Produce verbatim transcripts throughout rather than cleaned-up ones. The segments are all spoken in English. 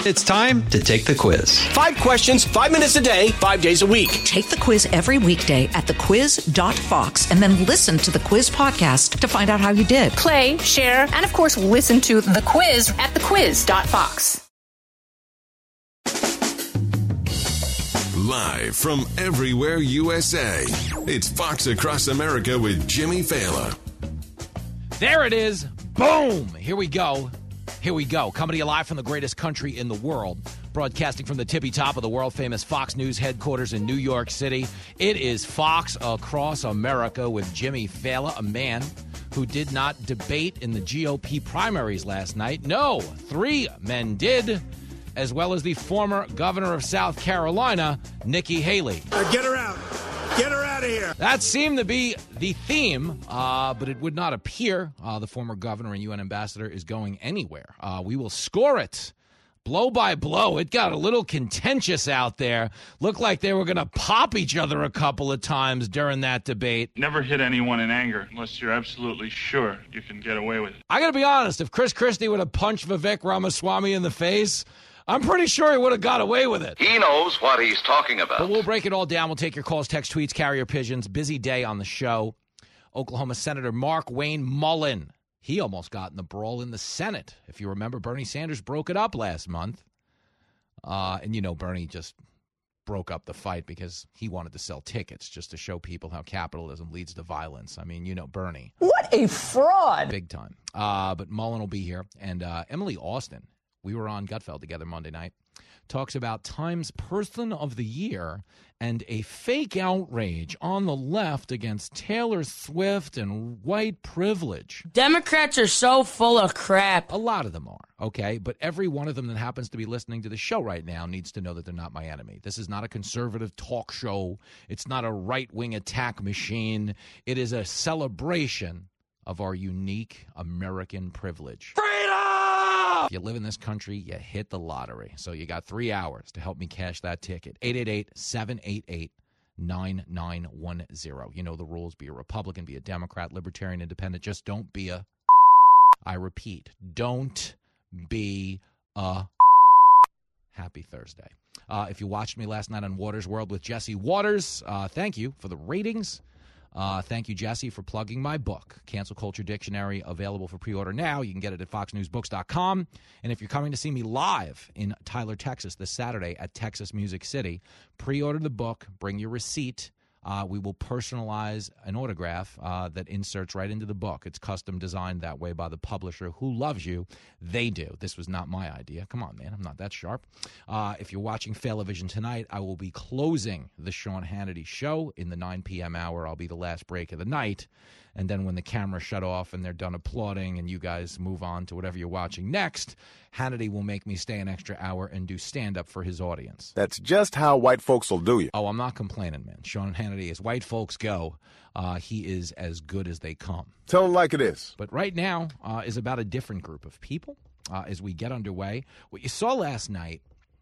It's time to take the quiz. Five questions, five minutes a day, five days a week. Take the quiz every weekday at the quiz dot fox and then listen to the quiz podcast to find out how you did. Play, share, and of course, listen to the quiz at the quiz dot fox. Live from everywhere U S A, it's Fox Across America with Jimmy Fallon. There it is. Boom. Here we go. Here we go. Coming to you live from the greatest country in the world. Broadcasting from the tippy top of the world-famous Fox News headquarters in New York City. It is Fox Across America with Jimmy Fallon, a man who did not debate in the G O P primaries last night. No, three men did, as well as the former governor of South Carolina, Nikki Haley. Uh, get her out. Get her out of here. That seemed to be the theme, uh, but it would not appear uh, the former governor and U N ambassador is going anywhere. Uh, we will score it blow by blow. It got a little contentious out there. Looked like they were going to pop each other a couple of times during that debate. Never hit anyone in anger unless you're absolutely sure you can get away with it. I got to be honest, if Chris Christie would have punched Vivek Ramaswamy in the face, I'm pretty sure he would have got away with it. He knows what he's talking about. But we'll break it all down. We'll take your calls, text, tweets, carrier pigeons. Busy day on the show. Oklahoma Senator Mark Wayne Mullen. He almost got in the brawl in the Senate. If you remember, Bernie Sanders broke it up last month. Uh, and, you know, Bernie just broke up the fight because he wanted to sell tickets just to show people how capitalism leads to violence. I mean, you know, Bernie. What a fraud. Big time. Uh, but Mullen will be here. And uh, Emily Austin. We were on Gutfeld together Monday night. Talks about Time's Person of the Year and a fake outrage on the left against Taylor Swift and white privilege. Democrats are so full of crap. A lot of them are, okay? But every one of them that happens to be listening to the show right now needs to know that they're not my enemy. This is not a conservative talk show. It's not a right-wing attack machine. It is a celebration of our unique American privilege. Freedom! If you live in this country, you hit the lottery. So you got three hours to help me cash that ticket. eight eight eight, seven eight eight, nine nine one zero. You know the rules. Be a Republican, be a Democrat, Libertarian, Independent. Just don't be a, I repeat, don't be a happy Thursday. Uh, if you watched me last night on Waters World with Jesse Waters, uh, thank you for the ratings. Uh, thank you, Jesse, for plugging my book, Cancel Culture Dictionary, available for pre-order now. You can get it at fox news books dot com. And if you're coming to see me live in Tyler, Texas this Saturday at Texas Music City, pre-order the book, bring your receipt. Uh, we will personalize an autograph uh, that inserts right into the book. It's custom designed that way by the publisher who loves you. They do. This was not my idea. Come on, man. I'm not that sharp. Uh, if you're watching Failavision tonight, I will be closing the Sean Hannity show in the nine p.m. hour. I'll be the last break of the night. And then when the cameras shut off and they're done applauding and you guys move on to whatever you're watching next, Hannity will make me stay an extra hour and do stand-up for his audience. That's just how white folks will do you. Oh, I'm not complaining, man. Sean Hannity, as white folks go, uh, he is as good as they come. Tell him like it is. But right now uh, is about a different group of people uh, as we get underway. What you saw last night,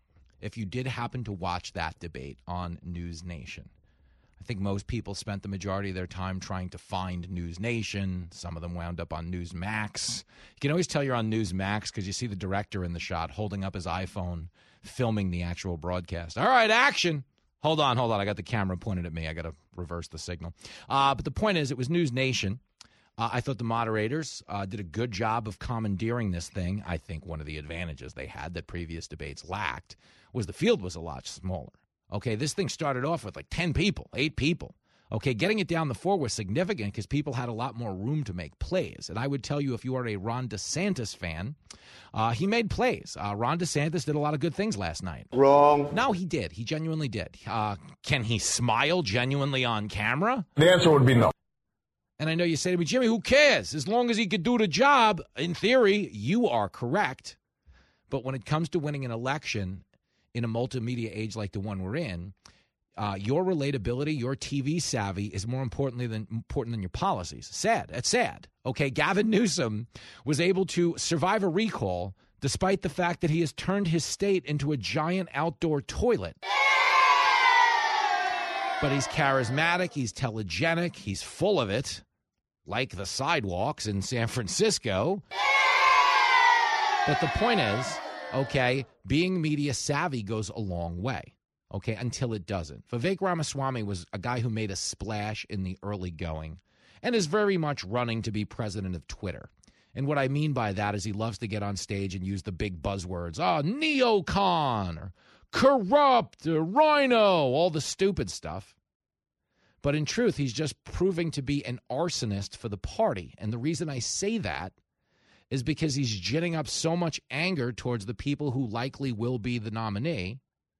if you did happen to watch that debate on News Nation, I think most people spent the majority of their time trying to find News Nation. Some of them wound up on Newsmax. You can always tell you're on Newsmax because you see the director in the shot holding up his iPhone, filming the actual broadcast. All right, action. Hold on, hold on. I got the camera pointed at me. I got to reverse the signal. Uh, but the point is, it was News Nation. Uh, I thought the moderators uh, did a good job of commandeering this thing. I think one of the advantages they had that previous debates lacked was the field was a lot smaller. Okay, this thing started off with like ten people, eight people. Okay, getting it down the floor was significant because people had a lot more room to make plays. And I would tell you, if you are a Ron DeSantis fan, uh, he made plays. Uh, Ron DeSantis did a lot of good things last night. Wrong. No, he did. He genuinely did. Uh, can he smile genuinely on camera? The answer would be no. And I know you say to me, Jimmy, who cares? As long as he could do the job, in theory, you are correct. But when it comes to winning an election in a multimedia age like the one we're in, uh, your relatability, your T V savvy is more importantly than important than your policies. Sad. It's sad. Okay, Gavin Newsom was able to survive a recall despite the fact that he has turned his state into a giant outdoor toilet. But he's charismatic, he's telegenic, he's full of it, like the sidewalks in San Francisco. But the point is, Okay, being media savvy goes a long way. Okay, until it doesn't. Vivek Ramaswamy was a guy who made a splash in the early going and is very much running to be president of Twitter. And what I mean by that is he loves to get on stage and use the big buzzwords, oh, neocon, or corrupt, or rhino, all the stupid stuff. But in truth, he's just proving to be an arsonist for the party. And the reason I say that is because he's ginning up so much anger towards the people who likely will be the nominee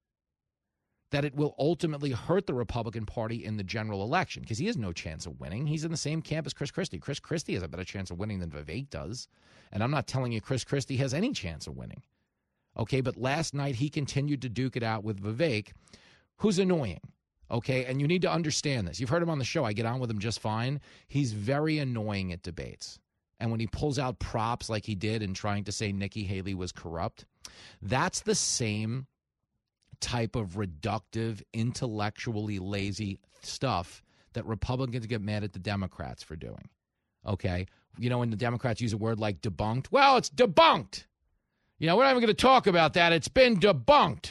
that it will ultimately hurt the Republican Party in the general election, because he has no chance of winning. He's in the same camp as Chris Christie. Chris Christie has a better chance of winning than Vivek does, and I'm not telling you Chris Christie has any chance of winning. Okay, but last night he continued to duke it out with Vivek, who's annoying. Okay, and you need to understand this. You've heard him on the show. I get on with him just fine. He's very annoying at debates. And when he pulls out props like he did in trying to say Nikki Haley was corrupt, that's the same type of reductive, intellectually lazy stuff that Republicans get mad at the Democrats for doing. Okay? You know, when the Democrats use a word like debunked, well, it's debunked. You know, we're not even going to talk about that. It's been debunked.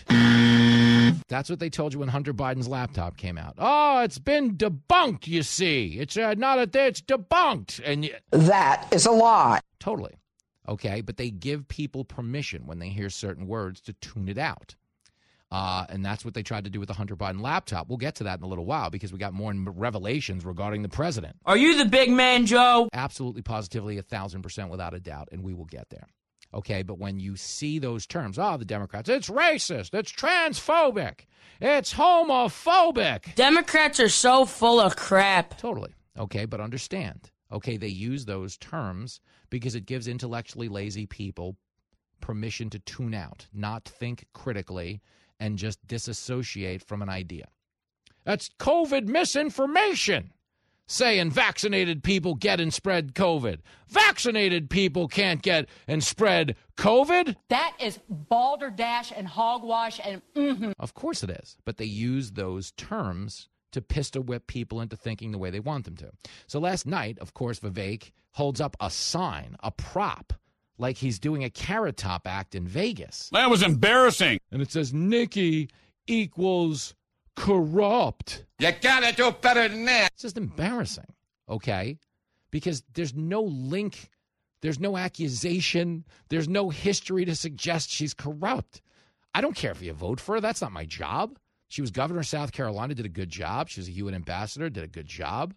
That's what they told you when Hunter Biden's laptop came out. Oh, it's been debunked, you see. It's uh, not a thing, it's debunked. And you, That is a lie. Totally. Okay, but they give people permission when they hear certain words to tune it out. Uh, and that's what they tried to do with the Hunter Biden laptop. We'll get to that in a little while because we got more revelations regarding the president. Are you the big man, Joe? Absolutely, positively, a thousand percent without a doubt, and we will get there. Okay, but when you see those terms, oh, the Democrats, it's racist, it's transphobic, it's homophobic. Democrats are so full of crap. Totally. Okay, but understand. Okay, they use those terms because it gives intellectually lazy people permission to tune out, not think critically, and just disassociate from an idea. That's COVID misinformation, saying vaccinated people get and spread COVID. Vaccinated people can't get and spread COVID? That is balderdash and hogwash and mm-hmm. Of course it is, but they use those terms to pistol whip people into thinking the way they want them to. So last night, of course, Vivek holds up a sign, a prop, like he's doing a Carrot Top act in Vegas. That was embarrassing. And it says, Nikki equals corrupt. You gotta do better than that. It's just embarrassing, okay? Because there's no link, there's no accusation, there's no history to suggest she's corrupt. I don't care if you vote for her. That's not my job. She was governor of South Carolina, did a good job. She was a U N ambassador, did a good job.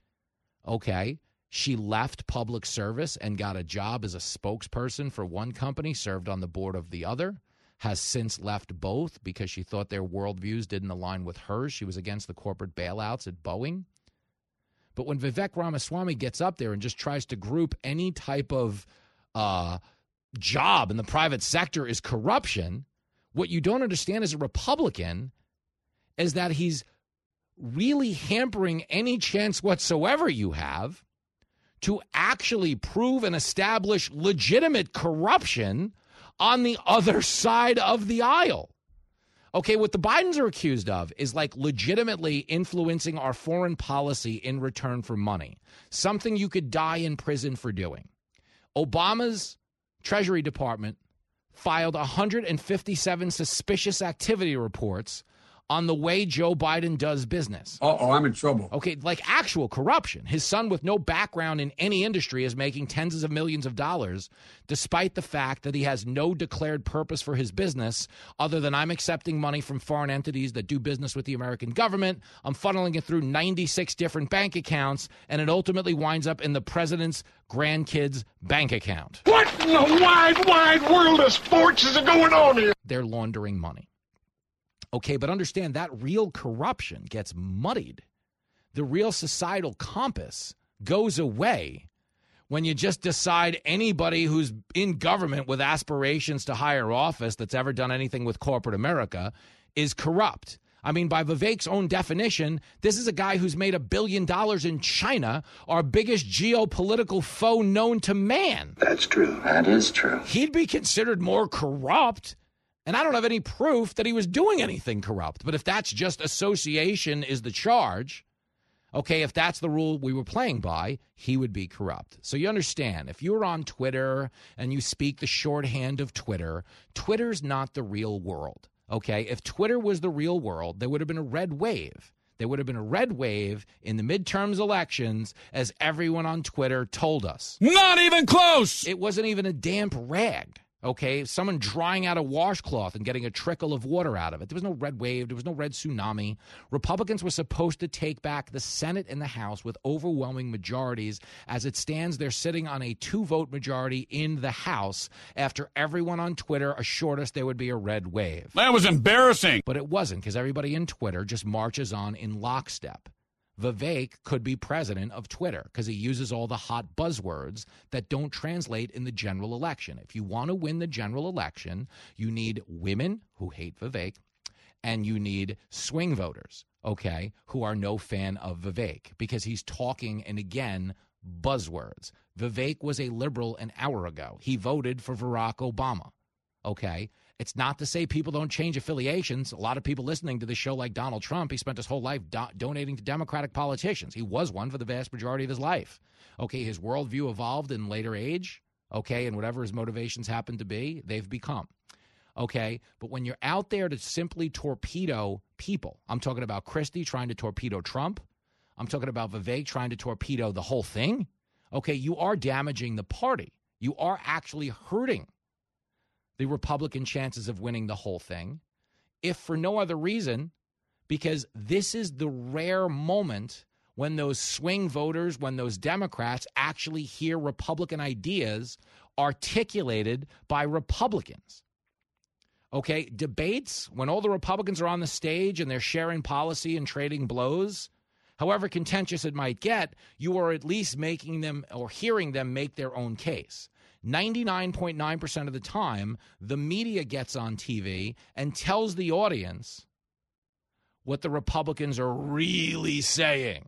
Okay. She left public service and got a job as a spokesperson for one company, served on the board of the other, has since left both because she thought their worldviews didn't align with hers. She was against the corporate bailouts at Boeing. But when Vivek Ramaswamy gets up there and just tries to group any type of uh, job in the private sector is corruption, what you don't understand as a Republican is that he's really hampering any chance whatsoever you have to actually prove and establish legitimate corruption on the other side of the aisle. Okay, what the Bidens are accused of is like legitimately influencing our foreign policy in return for money, something you could die in prison for doing. Obama's Treasury Department filed one hundred fifty-seven suspicious activity reports on the way Joe Biden does business. Uh-oh, I'm in trouble. Okay, like actual corruption. His son with no background in any industry is making tens of millions of dollars, despite the fact that he has no declared purpose for his business other than I'm accepting money from foreign entities that do business with the American government. I'm funneling it through ninety-six different bank accounts, and it ultimately winds up in the president's grandkids' bank account. What in the wide, wide world of sports is going on here? They're laundering money. Okay, but understand that real corruption gets muddied. The real societal compass goes away when you just decide anybody who's in government with aspirations to higher office that's ever done anything with corporate America is corrupt. I mean, by Vivek's own definition, this is a guy who's made a billion dollars in China, our biggest geopolitical foe known to man. That's true. That is true. He'd be considered more corrupt. And I don't have any proof that he was doing anything corrupt. But if that's just association is the charge, Okay, if that's the rule we were playing by, he would be corrupt. So you understand, if you're on Twitter and you speak the shorthand of Twitter, Twitter's not the real world. Okay, if Twitter was the real world, there would have been a red wave. There would have been a red wave in the midterms elections, as everyone on Twitter told us. Not even close! It wasn't even a damp rag. Okay, someone drying out a washcloth and getting a trickle of water out of it. There was no red wave. There was no red tsunami. Republicans were supposed to take back the Senate and the House with overwhelming majorities. As it stands, they're sitting on a two-vote majority in the House after everyone on Twitter assured us there would be a red wave. That was embarrassing. But it wasn't, because everybody in Twitter just marches on in lockstep. Vivek could be president of Twitter because he uses all the hot buzzwords that don't translate in the general election. If you want to win the general election, you need women who hate Vivek, and you need swing voters, okay, who are no fan of Vivek because he's talking, and again, buzzwords. Vivek was a liberal an hour ago. He voted for Barack Obama, okay? It's not to say people don't change affiliations. A lot of people listening to this show like Donald Trump, he spent his whole life do- donating to Democratic politicians. He was one for the vast majority of his life. Okay, his worldview evolved in later age, okay, and whatever his motivations happen to be, they've become. Okay, but when you're out there to simply torpedo people, I'm talking about Christie trying to torpedo Trump. I'm talking about Vivek trying to torpedo the whole thing. Okay, you are damaging the party. You are actually hurting the Republican chances of winning the whole thing, if for no other reason, because this is the rare moment when those swing voters, when those Democrats actually hear Republican ideas articulated by Republicans. Okay, debates, when all the Republicans are on the stage and they're sharing policy and trading blows, however contentious it might get, you are at least making them or hearing them make their own case. ninety-nine point nine percent of the time, the media gets on T V and tells the audience what the Republicans are really saying.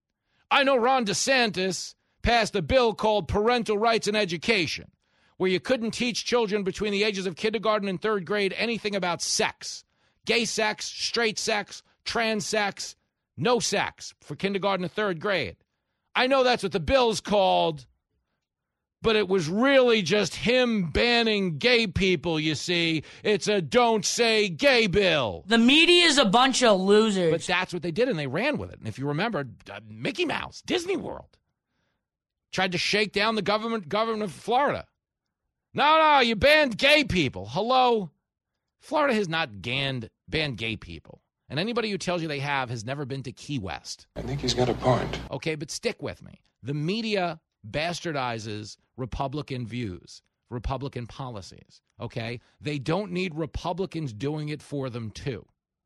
I know Ron DeSantis passed a bill called Parental Rights in Education, where you couldn't teach children between the ages of kindergarten and third grade anything about sex. Gay sex, straight sex, trans sex, no sex for kindergarten and third grade. I know that's what the bill's called, but it was really just him banning gay people, you see. It's a don't say gay bill. The media is a bunch of losers. But that's what they did, and they ran with it. And if you remember, uh, Mickey Mouse, Disney World, tried to shake down the government, government of Florida. No, no, you banned gay people. Hello? Florida has not banned, banned gay people. And anybody who tells you they have has never been to Key West. I think he's got a point. Okay, but stick with me. The media bastardizes Republican views, Republican policies, okay? They don't need Republicans doing it for them, too.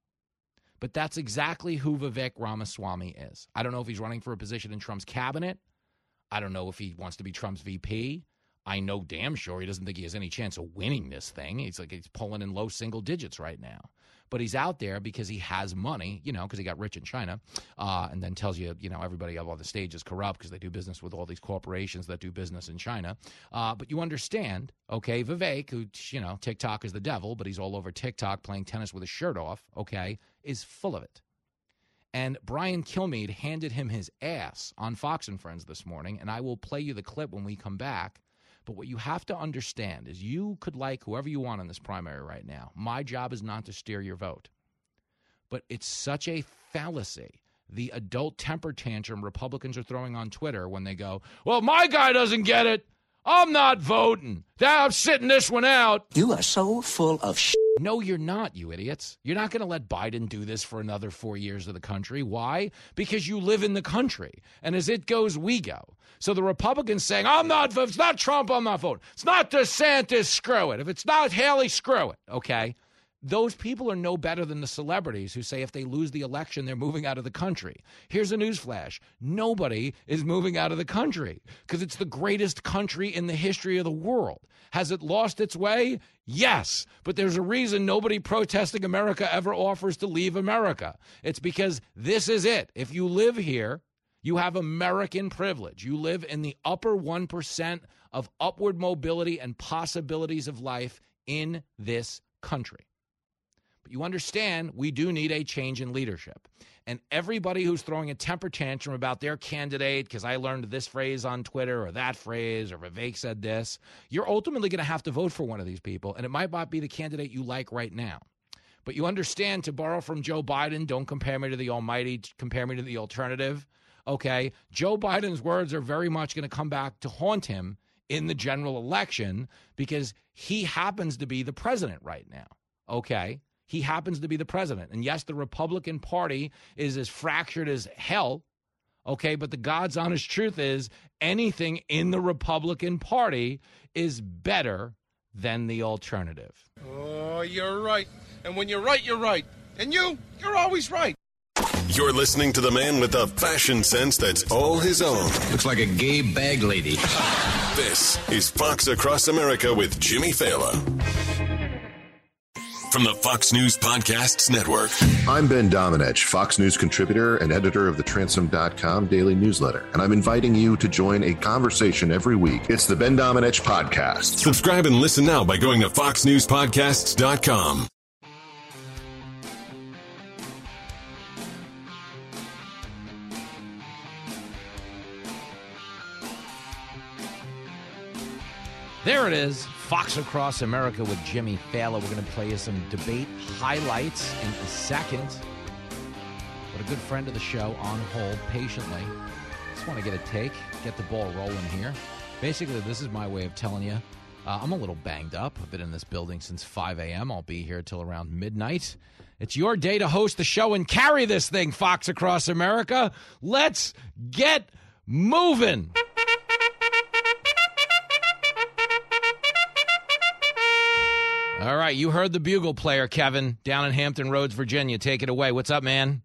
But that's exactly who Vivek Ramaswamy is. I don't know if he's running for a position in Trump's cabinet. I don't know if he wants to be Trump's V P. I know damn sure he doesn't think he has any chance of winning this thing. He's like he's pulling in low single digits right now. But he's out there because he has money, you know, because he got rich in China, uh, and then tells you, you know, everybody up on the stage is corrupt because they do business with all these corporations that do business in China. Uh, but you understand, okay, Vivek, who, you know, TikTok is the devil, but he's all over TikTok playing tennis with his shirt off, okay, is full of it. And Brian Kilmeade handed him his ass on Fox and Friends this morning, and I will play you the clip when we come back. But what you have to understand is you could like whoever you want in this primary right now. My job is not to steer your vote. But it's such a fallacy, the adult temper tantrum Republicans are throwing on Twitter when they go, well, my guy doesn't get it. I'm not voting. I'm sitting this one out. You are so full of shit. No, you're not, you idiots. You're not going to let Biden do this for another four years of the country. Why? Because you live in the country. And as it goes, we go. So the Republicans saying, I'm not, if it's not Trump, I'm not voting. It's not DeSantis, screw it. If it's not Haley, screw it. Okay? Those people are no better than the celebrities who say if they lose the election, they're moving out of the country. Here's a newsflash. Nobody is moving out of the country because it's the greatest country in the history of the world. Has it lost its way? Yes. But there's a reason nobody protesting America ever offers to leave America. It's because this is it. If you live here, you have American privilege. You live in the upper one percent of upward mobility and possibilities of life in this country. But you understand we do need a change in leadership. And everybody who's throwing a temper tantrum about their candidate, because I learned this phrase on Twitter or that phrase or Vivek said this, you're ultimately going to have to vote for one of these people, and it might not be the candidate you like right now. But you understand, to borrow from Joe Biden, don't compare me to the almighty, compare me to the alternative. Okay, Joe Biden's words are very much going to come back to haunt him in the general election because he happens to be the president right now. Okay, he happens to be the president. And yes, the Republican Party is as fractured as hell. Okay, but the God's honest truth is anything in the Republican Party is better than the alternative. Oh, you're right. And when you're right, you're right. And you, you're always right. You're listening to the man with the fashion sense that's all his own. Looks like a gay bag lady. This is Fox Across America with Jimmy Fallon. From the Fox News Podcasts Network. I'm Ben Domenech, Fox News contributor and editor of the Transom dot com daily newsletter, and I'm inviting you to join a conversation every week. It's the Ben Domenech Podcast. Subscribe and listen now by going to fox news podcasts dot com. There it is, Fox Across America with Jimmy Fallon. We're going to play you some debate highlights in a second. But a good friend of the show on hold patiently. Just want to get a take, get the ball rolling here. Basically, this is my way of telling you, uh, I'm a little banged up. I've been in this building since five a.m. I'll be here till around midnight. It's your day to host the show and carry this thing, Fox Across America. Let's get moving. All right, you heard the bugle player, Kevin, down in Hampton Roads, Virginia. Take it away. What's up, man?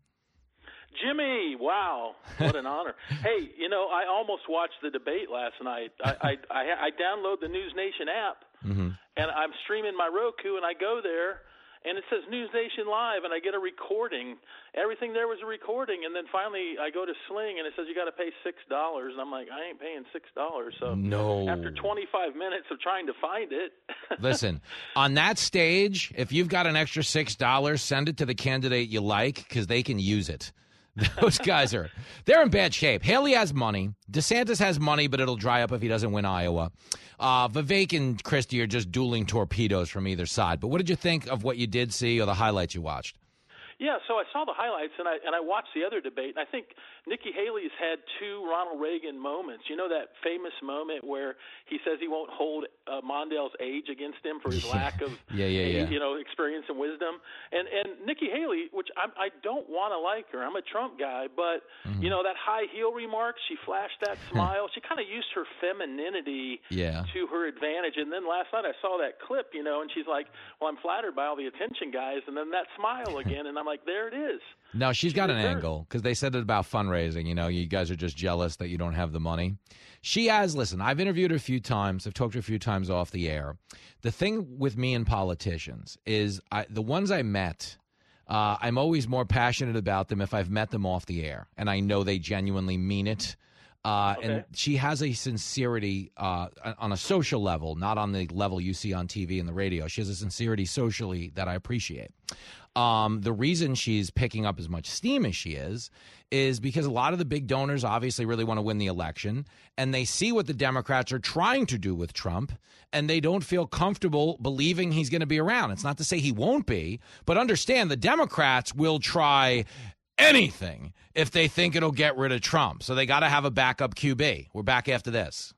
Jimmy, wow, what an honor. Hey, you know, I almost watched the debate last night. I I, I, I download the News Nation app, mm-hmm. and I'm streaming my Roku, and I go there, and it says News Nation Live, and I get a recording. Everything there was a recording, and then finally I go to Sling, and it says you got to pay six dollars, and I'm like, I ain't paying six dollars. So no. After twenty-five minutes of trying to find it. Listen, on that stage, if you've got an extra six dollars, send it to the candidate you like because they can use it. Those guys are, they're in bad shape. Haley has money. DeSantis has money, but it'll dry up if he doesn't win Iowa. Uh, Vivek and Christie are just dueling torpedoes from either side. But what did you think of what you did see or the highlights you watched? Yeah, so I saw the highlights, and I and I watched the other debate, and I think Nikki Haley's had two Ronald Reagan moments. You know that famous moment where he says he won't hold uh, Mondale's age against him for his lack of yeah, yeah, yeah. you know, experience and wisdom. And and Nikki Haley, which I'm, I don't want to like her. I'm a Trump guy, but mm-hmm. you know that high heel remarks. She flashed that smile. She kind of used her femininity yeah. to her advantage. And then last night I saw that clip, you know, and she's like, "Well, I'm flattered by all the attention, guys." And then that smile again, and I'm like, there it is. No, she's got an angle because they said it about fundraising. You know, you guys are just jealous that you don't have the money. She has, listen, I've interviewed her a few times. I've talked to her a few times off the air. The thing with me and politicians is I, the ones I met, uh, I'm always more passionate about them if I've met them off the air. And I know they genuinely mean it. Uh, okay. And she has a sincerity uh, on a social level, not on the level you see on T V and the radio. She has a sincerity socially that I appreciate. Um, the reason she's picking up as much steam as she is is because a lot of the big donors obviously really want to win the election, and they see what the Democrats are trying to do with Trump, and they don't feel comfortable believing he's going to be around. It's not to say he won't be, but understand the Democrats will try anything if they think it'll get rid of Trump. So they got to have a backup Q B. We're back after this.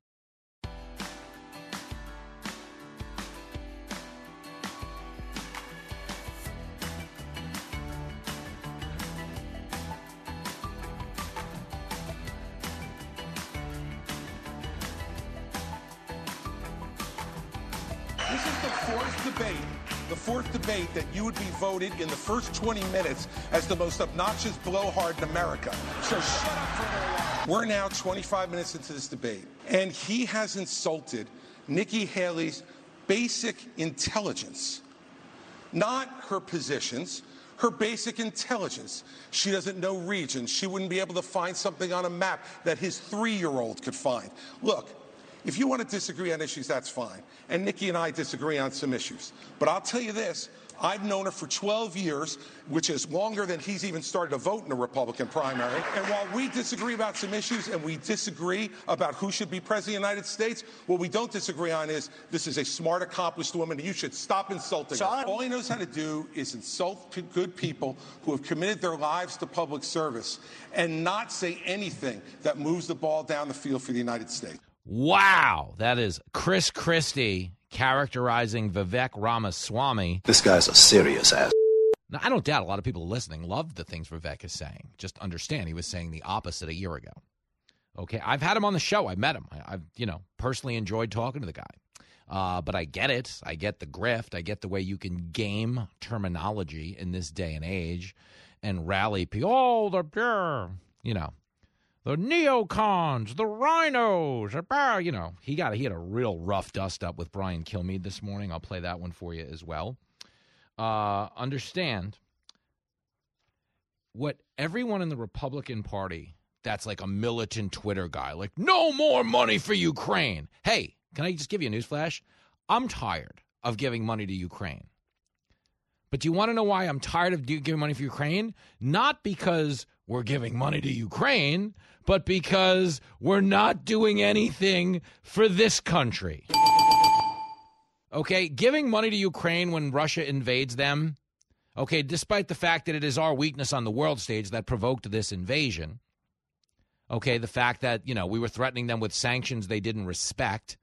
This is the fourth debate, the fourth debate that you would be voted in the first twenty minutes as the most obnoxious blowhard in America. So shut up for a while. We're now twenty-five minutes into this debate, and he has insulted Nikki Haley's basic intelligence, not her positions, her basic intelligence. She doesn't know regions. She wouldn't be able to find something on a map that his three-year-old could find. Look, if you want to disagree on issues, that's fine. And Nikki and I disagree on some issues. But I'll tell you this, I've known her for twelve years, which is longer than he's even started to vote in a Republican primary. And while we disagree about some issues and we disagree about who should be president of the United States, what we don't disagree on is this is a smart, accomplished woman, and you should stop insulting her. All he knows how to do is insult good people who have committed their lives to public service and not say anything that moves the ball down the field for the United States. Wow. That is Chris Christie characterizing Vivek Ramaswamy. This guy's a serious ass. Now, I don't doubt a lot of people listening love the things Vivek is saying. Just understand he was saying the opposite a year ago. Okay, I've had him on the show. I met him. I, I've, you know, personally enjoyed talking to the guy. Uh, but I get it. I get the grift. I get the way you can game terminology in this day and age and rally people. Oh, the pure, you know, the neocons, the rhinos, you know. He got he had a real rough dust up with Brian Kilmeade this morning. I'll play that one for you as well. Uh, understand what everyone in the Republican Party that's like a militant Twitter guy, like, no more money for Ukraine. Hey, can I just give you a newsflash? I'm tired of giving money to Ukraine. But do you want to know why I'm tired of giving money for Ukraine? Not because we're giving money to Ukraine, but because we're not doing anything for this country. Okay, giving money to Ukraine when Russia invades them, okay, despite the fact that it is our weakness on the world stage that provoked this invasion, okay, the fact that, you know, we were threatening them with sanctions they didn't respect,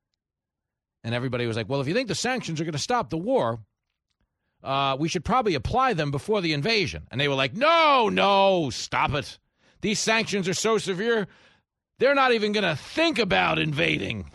and everybody was like, well, if you think the sanctions are going to stop the war, uh, we should probably apply them before the invasion. And they were like, no, no, stop it. These sanctions are so severe, they're not even going to think about invading.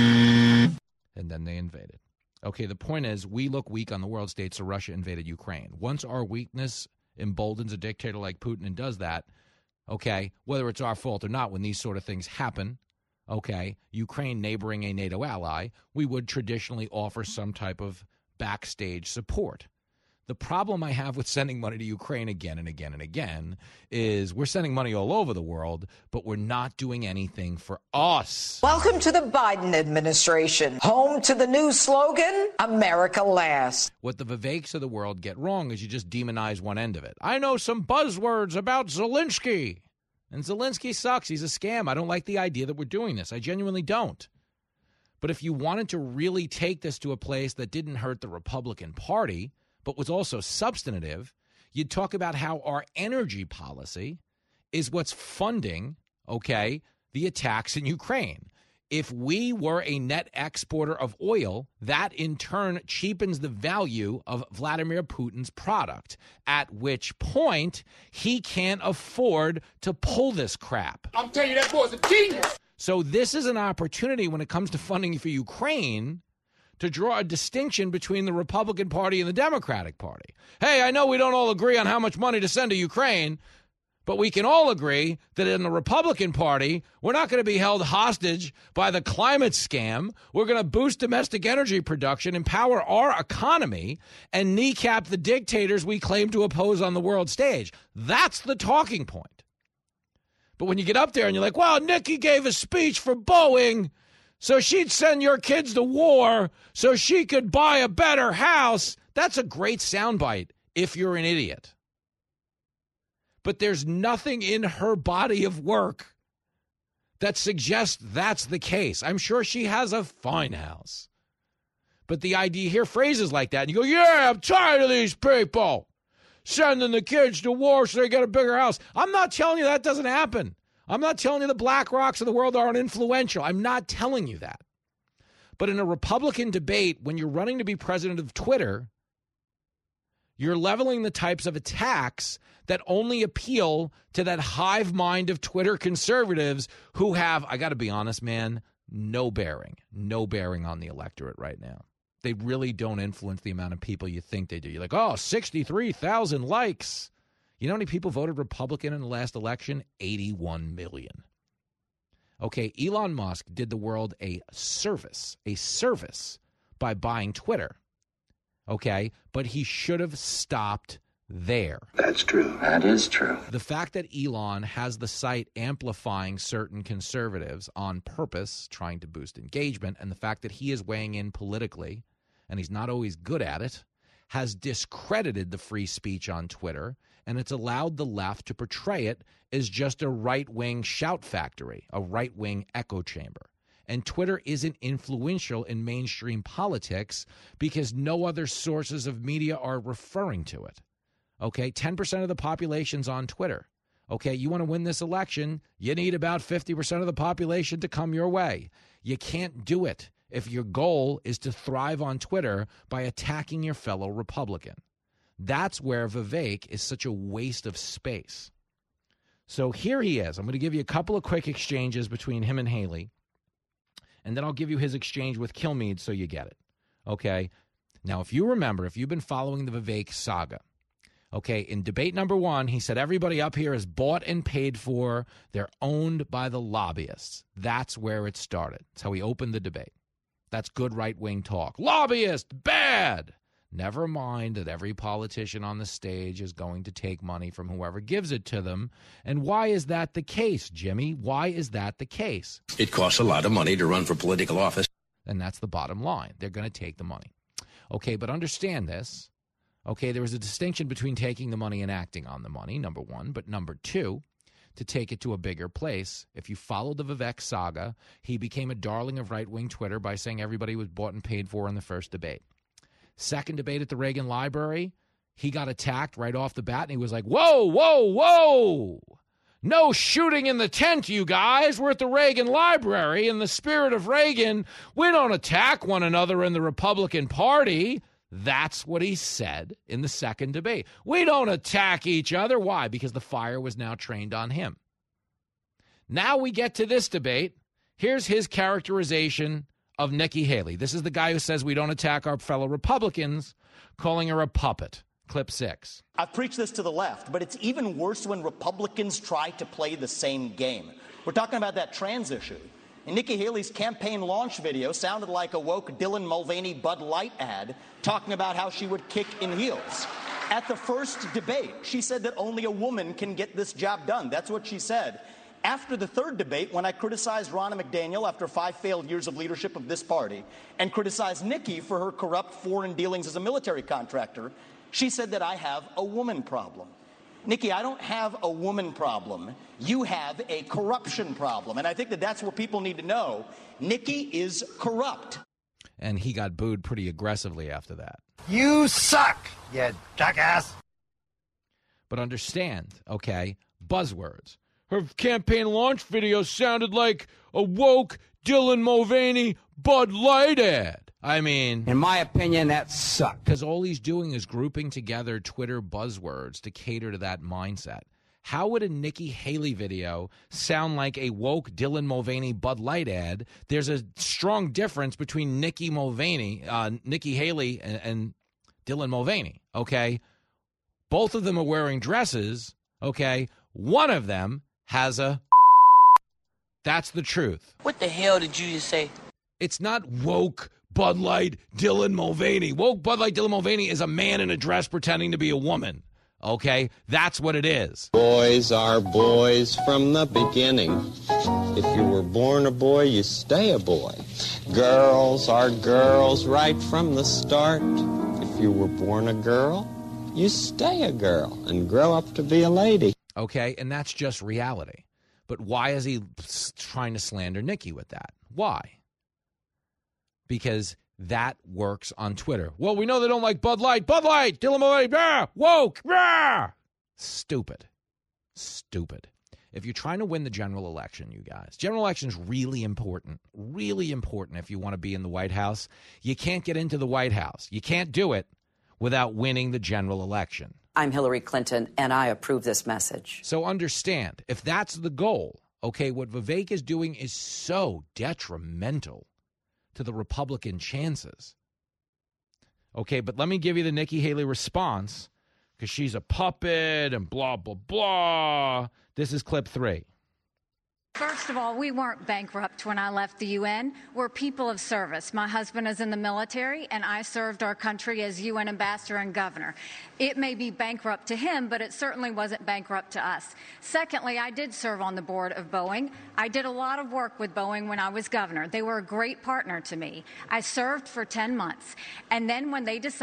And then they invaded. Okay, the point is, we look weak on the world stage, so Russia invaded Ukraine. Once our weakness emboldens a dictator like Putin and does that, okay, whether it's our fault or not, when these sort of things happen, okay, Ukraine neighboring a NATO ally, we would traditionally offer some type of backstage support. The problem I have with sending money to Ukraine again and again and again is we're sending money all over the world, but we're not doing anything for us. Welcome to the Biden administration. Home to the new slogan, America Last. What the Viveks of the world get wrong is you just demonize one end of it. I know some buzzwords about Zelensky. And Zelensky sucks. He's a scam. I don't like the idea that we're doing this. I genuinely don't. But if you wanted to really take this to a place that didn't hurt the Republican Party, but was also substantive, you'd talk about how our energy policy is what's funding, okay, the attacks in Ukraine. If we were a net exporter of oil, that in turn cheapens the value of Vladimir Putin's product, at which point he can't afford to pull this crap. I'm telling you, that boy's a genius. So this is an opportunity when it comes to funding for Ukraine to draw a distinction between the Republican Party and the Democratic Party. Hey, I know we don't all agree on how much money to send to Ukraine, but we can all agree that in the Republican Party, we're not going to be held hostage by the climate scam. We're going to boost domestic energy production, empower our economy, and kneecap the dictators we claim to oppose on the world stage. That's the talking point. But when you get up there and you're like, well, Nikki gave a speech for Boeing, so she'd send your kids to war so she could buy a better house. That's a great soundbite if you're an idiot. But there's nothing in her body of work that suggests that's the case. I'm sure she has a fine house. But the idea here, phrases like that, and you go, yeah, I'm tired of these people sending the kids to war so they get a bigger house. I'm not telling you that doesn't happen. I'm not telling you the Black Rocks of the world aren't influential. I'm not telling you that. But in a Republican debate, when you're running to be president of Twitter, you're leveling the types of attacks that only appeal to that hive mind of Twitter conservatives who have, I got to be honest, man, no bearing, no bearing on the electorate right now. They really don't influence the amount of people you think they do. You're like, oh, sixty-three thousand likes. You know how many people voted Republican in the last election? eighty-one million. Okay, Elon Musk did the world a service, a service by buying Twitter. Okay, but he should have stopped there. That's true. That is true. The fact that Elon has the site amplifying certain conservatives on purpose, trying to boost engagement, and the fact that he is weighing in politically, and he's not always good at it, has discredited the free speech on Twitter, and it's allowed the left to portray it as just a right-wing shout factory, a right-wing echo chamber. And Twitter isn't influential in mainstream politics because no other sources of media are referring to it. Okay, ten percent of the population's on Twitter. Okay, you want to win this election, you need about fifty percent of the population to come your way. You can't do it if your goal is to thrive on Twitter by attacking your fellow Republican. That's where Vivek is such a waste of space. So here he is. I'm going to give you a couple of quick exchanges between him and Haley, and then I'll give you his exchange with Kilmeade so you get it. Okay? Now, if you remember, if you've been following the Vivek saga, okay, in debate number one, he said everybody up here is bought and paid for. They're owned by the lobbyists. That's where it started. That's how he opened the debate. That's good right-wing talk. Lobbyist, bad. Never mind that every politician on the stage is going to take money from whoever gives it to them. And why is that the case, Jimmy? Why is that the case? It costs a lot of money to run for political office. And that's the bottom line. They're going to take the money. Okay, but understand this. Okay, there is a distinction between taking the money and acting on the money, number one. But number two, to take it to a bigger place, if you follow the Vivek saga, he became a darling of right-wing Twitter by saying everybody was bought and paid for in the first debate. Second debate at the Reagan Library, he got attacked right off the bat, and he was like, whoa, whoa, whoa. No shooting in the tent, you guys. We're at the Reagan Library. In the spirit of Reagan, we don't attack one another in the Republican Party. That's what he said in the second debate. We don't attack each other. Why? Because the fire was now trained on him. Now we get to this debate. Here's his characterization of Nikki Haley. This is the guy who says we don't attack our fellow Republicans, calling her a puppet. Clip six. I've preached this to the left, but it's even worse when Republicans try to play the same game. We're talking about that trans issue. And Nikki Haley's campaign launch video sounded like a woke Dylan Mulvaney Bud Light ad talking about how she would kick in heels. At the first debate, she said that only a woman can get this job done. That's what she said. After the third debate, when I criticized Ronna McDaniel after five failed years of leadership of this party and criticized Nikki for her corrupt foreign dealings as a military contractor, she said that I have a woman problem. Nikki, I don't have a woman problem. You have a corruption problem. And I think that that's what people need to know. Nikki is corrupt. And he got booed pretty aggressively after that. You suck, you jackass. But understand, okay, buzzwords. Her campaign launch video sounded like a woke Dylan Mulvaney Bud Light ad. I mean, in my opinion, that sucked. Because all he's doing is grouping together Twitter buzzwords to cater to that mindset. How would a Nikki Haley video sound like a woke Dylan Mulvaney Bud Light ad? There's a strong difference between Nikki Mulvaney, uh, Nikki Haley, and, and Dylan Mulvaney. Okay, both of them are wearing dresses. Okay, one of them has a. That's the truth. What the hell did you just say? It's not woke Bud Light Dylan Mulvaney. Woke Bud Light Dylan Mulvaney is a man in a dress pretending to be a woman. Okay? That's what it is. Boys are boys from the beginning. If you were born a boy, you stay a boy. Girls are girls right from the start. If you were born a girl, you stay a girl and grow up to be a lady. Okay? And that's just reality. But why is he trying to slander Nikki with that? Why? Because that works on Twitter. Well, we know they don't like Bud Light. Bud Light! Dylan Mulvaney! Rah! Woke! Rah! Stupid. Stupid. If you're trying to win the general election, you guys, general election is really important. Really important if you want to be in the White House. You can't get into the White House. You can't do it without winning the general election. I'm Hillary Clinton, and I approve this message. So understand, if that's the goal, okay, what Vivek is doing is so detrimental to the Republican chances. Okay, but let me give you the Nikki Haley response, because she's a puppet and blah, blah, blah. This is clip three. First of all, we weren't bankrupt when I left the U N. We're people of service. My husband is in the military, and I served our country as U N ambassador and governor. It may be bankrupt to him, but it certainly wasn't bankrupt to us. Secondly, I did serve on the board of Boeing. I did a lot of work with Boeing when I was governor. They were a great partner to me. I served for ten months. And then when they decided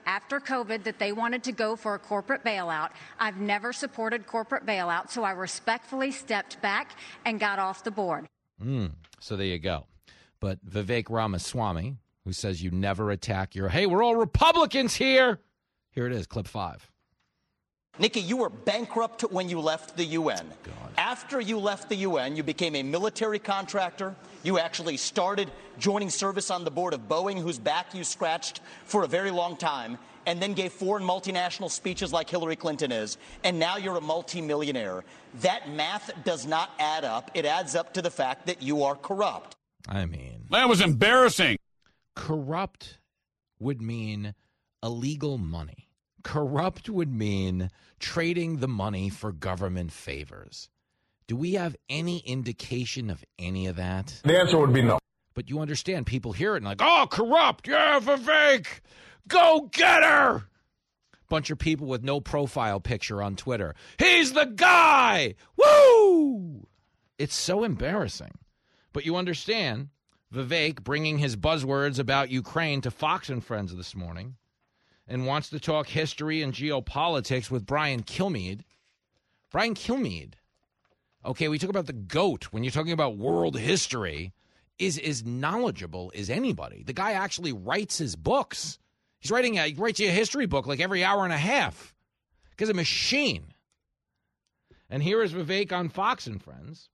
after COVID that they wanted to go for a corporate bailout. I've never supported corporate bailout, so I respectfully stepped back and got off the board. Mm, so there you go. But Vivek Ramaswamy, who says you never attack your, hey, we're all Republicans here. Here it is, clip five. Nikki, you were bankrupt when you left the U N. God. After you left the U N, you became a military contractor. You actually started joining service on the board of Boeing, whose back you scratched for a very long time, and then gave foreign multinational speeches like Hillary Clinton is, and now you're a multimillionaire. That math does not add up. It adds up to the fact that you are corrupt. I mean, that was embarrassing. Corrupt would mean illegal money. Corrupt would mean trading the money for government favors. Do we have any indication of any of that? The answer would be no. But you understand, people hear it and like, oh, corrupt, yeah, Vivek, go get her. Bunch of people with no profile picture on Twitter. He's the guy. Woo! It's so embarrassing. But you understand, Vivek bringing his buzzwords about Ukraine to Fox and Friends this morning and wants to talk history and geopolitics with Brian Kilmeade. Brian Kilmeade, okay, we talk about the GOAT when you're talking about world history, is as knowledgeable as anybody. The guy actually writes his books. He's writing a, he writes you a history book like every hour and a half. Guy's a machine. And here is Vivek on Fox and Friends,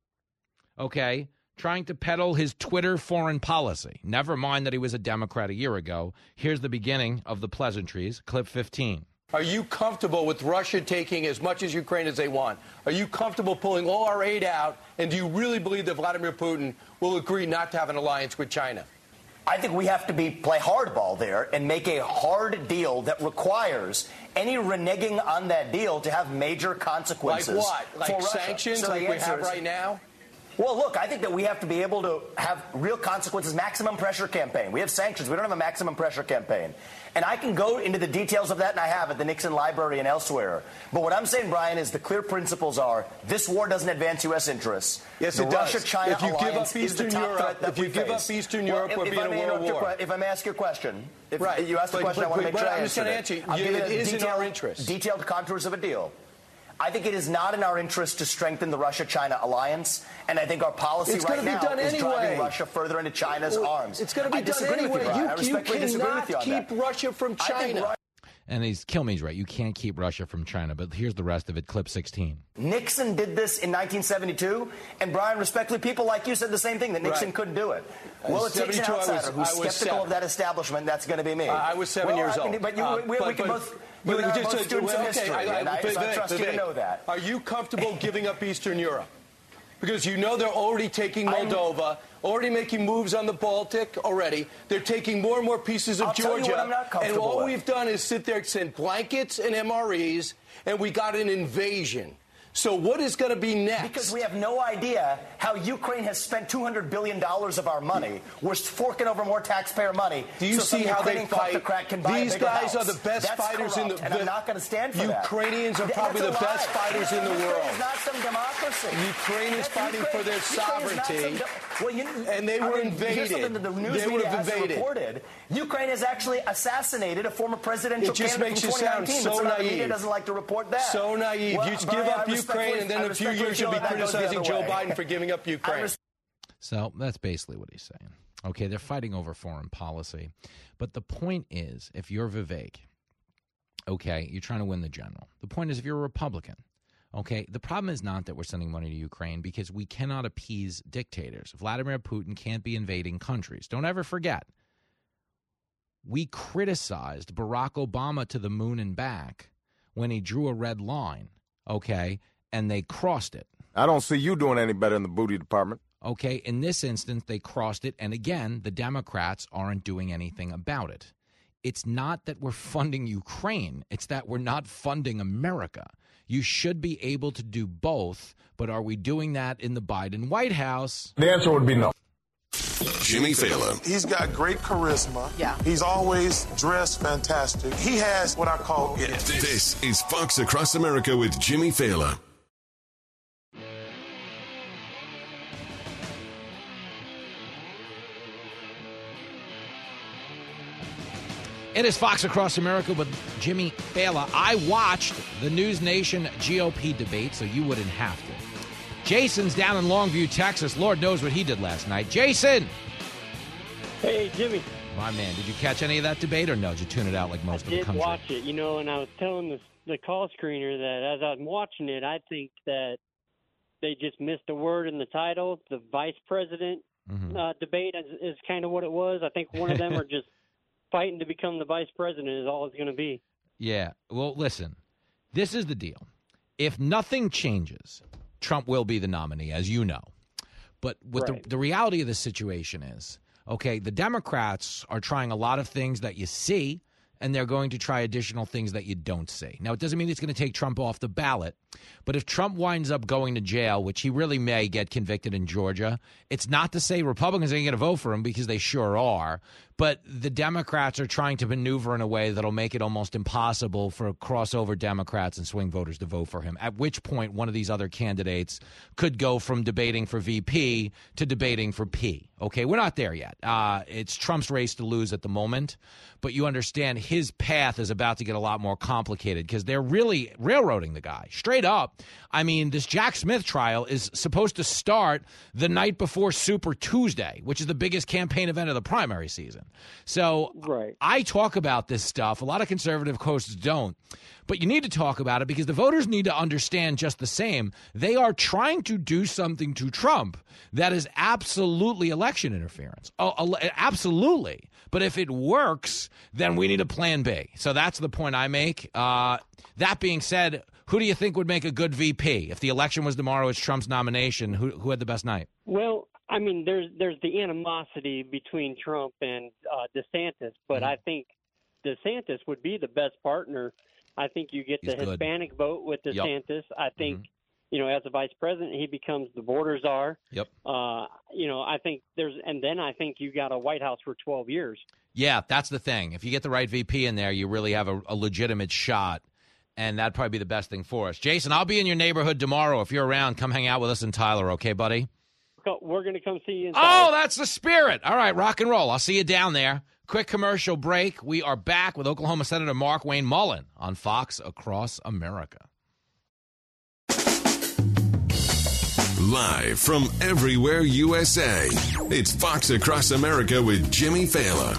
okay, trying to peddle his Twitter foreign policy. Never mind that he was a Democrat a year ago. Here's the beginning of the pleasantries, clip fifteen. Are you comfortable with Russia taking as much as Ukraine as they want? Are you comfortable pulling all our aid out? And do you really believe that Vladimir Putin will agree not to have an alliance with China? I think we have to be play hardball there and make a hard deal that requires any reneging on that deal to have major consequences. Like what? Like for sanctions so like we have right now? Well, look, I think that we have to be able to have real consequences, maximum pressure campaign. We have sanctions. We don't have a maximum pressure campaign. And I can go into the details of that, and I have at the Nixon Library and elsewhere. But what I'm saying, Brian, is the clear principles are this war doesn't advance U S interests. Yes, the it does. Russia-China if you give alliance up Eastern is the top Europe, threat that if you we give face. up Eastern Well, Europe, if, we'll if be in a I world your, war. If I may ask you a question, if right. you ask the but, question, but, I want to but, make sure I I'm just answer going to answer you. I'll you give you it the is detailed, in our interest. Detailed contours of a deal. I think it is not in our interest to strengthen the Russia-China alliance, and I think our policy it's right now be done is anyway. driving Russia further into China's well, arms. It's going to be I done disagree anyway. with you, Brian. You, I respectfully you disagree cannot with you on keep that. Russia from China. And he's Kilmeade's right. You can't keep Russia from China. But here's the rest of it, clip sixteen. Nixon did this in nineteen seventy-two, and Brian, respectfully, people like you said the same thing, that Nixon right. couldn't do it. Well, it takes an outsider was, who's skeptical of that establishment. That's going to be me. Uh, I was seven well, years I mean, old. But, you, uh, we, but, we can but, both... But you and I are just, both students well, of okay, history, I, I, and I, Vivek, so I trust Vivek, you to know that. Are you comfortable giving up Eastern Europe? Because you know they're already taking Moldova, I'm, already making moves on the Baltic already. They're taking more and more pieces of I'll Georgia. Tell you what I'm not comfortable and all with. we've done is sit there and send blankets and M R Es, and we got an invasion. So what is going to be next? Because we have no idea how Ukraine has spent two hundred billion dollars of our money. We're forking over more taxpayer money. Do you so see how they fight? Can buy These a bigger guys house. are the best That's fighters corrupt, in the. And I'm not going to stand for that. Ukrainians are probably That's the a lie. best fighters in the Ukraine world. Is not some democracy. Ukraine is That's fighting Ukraine. for their sovereignty. De- well, you, and they I were mean, invaded. Here's something that the news they media were has invaded. reported. Ukraine has actually assassinated a former presidential it just candidate makes from you twenty sound nineteen. so but somehow naive. The media doesn't like to report that. So naive. Well, you just Brian, give up I Ukraine, and then in a few years you'll be criticizing Joe Biden for giving up Ukraine. So that's basically what he's saying. Okay, they're fighting over foreign policy. But the point is, if you're Vivek, okay, you're trying to win the general. The point is, if you're a Republican, okay, the problem is not that we're sending money to Ukraine because we cannot appease dictators. Vladimir Putin can't be invading countries. Don't ever forget. We criticized Barack Obama to the moon and back when he drew a red line, okay, and they crossed it. I don't see you doing any better in the booty department. Okay, in this instance, they crossed it, and again, the Democrats aren't doing anything about it. It's not that we're funding Ukraine. It's that we're not funding America. You should be able to do both, but are we doing that in the Biden White House? The answer would be no. Jimmy Fallon. He's got great charisma. Yeah. He's always dressed fantastic. He has what I call it. This is Fox Across America with Jimmy Fallon. It is Fox Across America with Jimmy Fallon. I watched the News Nation G O P debate, so you wouldn't have to. Jason's down in Longview, Texas. Lord knows what he did last night. Jason! Hey, Jimmy. My man, did you catch any of that debate or no? Did you tune it out like most I of the did country? watch it, you know, and I was telling the, the call screener that as I'm watching it, I think that they just missed a word in the title. The vice president mm-hmm. uh, debate is, is kind of what it was. I think one of them are just fighting to become the vice president is all it's going to be. Yeah. Well, listen, this is the deal. If nothing changes, Trump will be the nominee, as you know. But what right. the, the reality of the situation is, okay, the Democrats are trying a lot of things that you see, and they're going to try additional things that you don't see. Now, it doesn't mean it's going to take Trump off the ballot, but if Trump winds up going to jail, which he really may get convicted in Georgia, it's not to say Republicans ain't going to vote for him because they sure are, but the Democrats are trying to maneuver in a way that'll make it almost impossible for crossover Democrats and swing voters to vote for him, at which point one of these other candidates could go from debating for V P to debating for P. Okay, we're not there yet. Uh, it's Trump's race to lose at the moment, but you understand his path is about to get a lot more complicated because they're really railroading the guy. Straight up. I mean, this Jack Smith trial is supposed to start the night before Super Tuesday, which is the biggest campaign event of the primary season. So right. I talk about this stuff. A lot of conservative hosts don't. But you need to talk about it because the voters need to understand just the same. They are trying to do something to Trump that is absolutely election interference. Oh, absolutely. But if it works, then we need a plan B. So that's the point I make. Uh, that being said, who do you think would make a good V P? If the election was tomorrow, it's Trump's nomination. Who, who had the best night? Well, I mean, there's there's the animosity between Trump and uh, DeSantis, but mm-hmm. I think DeSantis would be the best partner. I think you get He's the good. Hispanic vote with DeSantis. Yep. I think, mm-hmm. you know, as a vice president, he becomes the border czar. Yep. Uh, you know, I think there's, and then I think you got a White House for twelve years. Yeah, that's the thing. If you get the right V P in there, you really have a, a legitimate shot. And that'd probably be the best thing for us. Jason, I'll be in your neighborhood tomorrow. If you're around, come hang out with us in Tyler, okay, buddy? We're going to come see you in Tyler. Oh, that's the spirit. All right, rock and roll. I'll see you down there. Quick commercial break. We are back with Oklahoma Senator Mark Wayne Mullen on Fox Across America. Live from everywhere U S A, it's Fox Across America with Jimmy Fallon.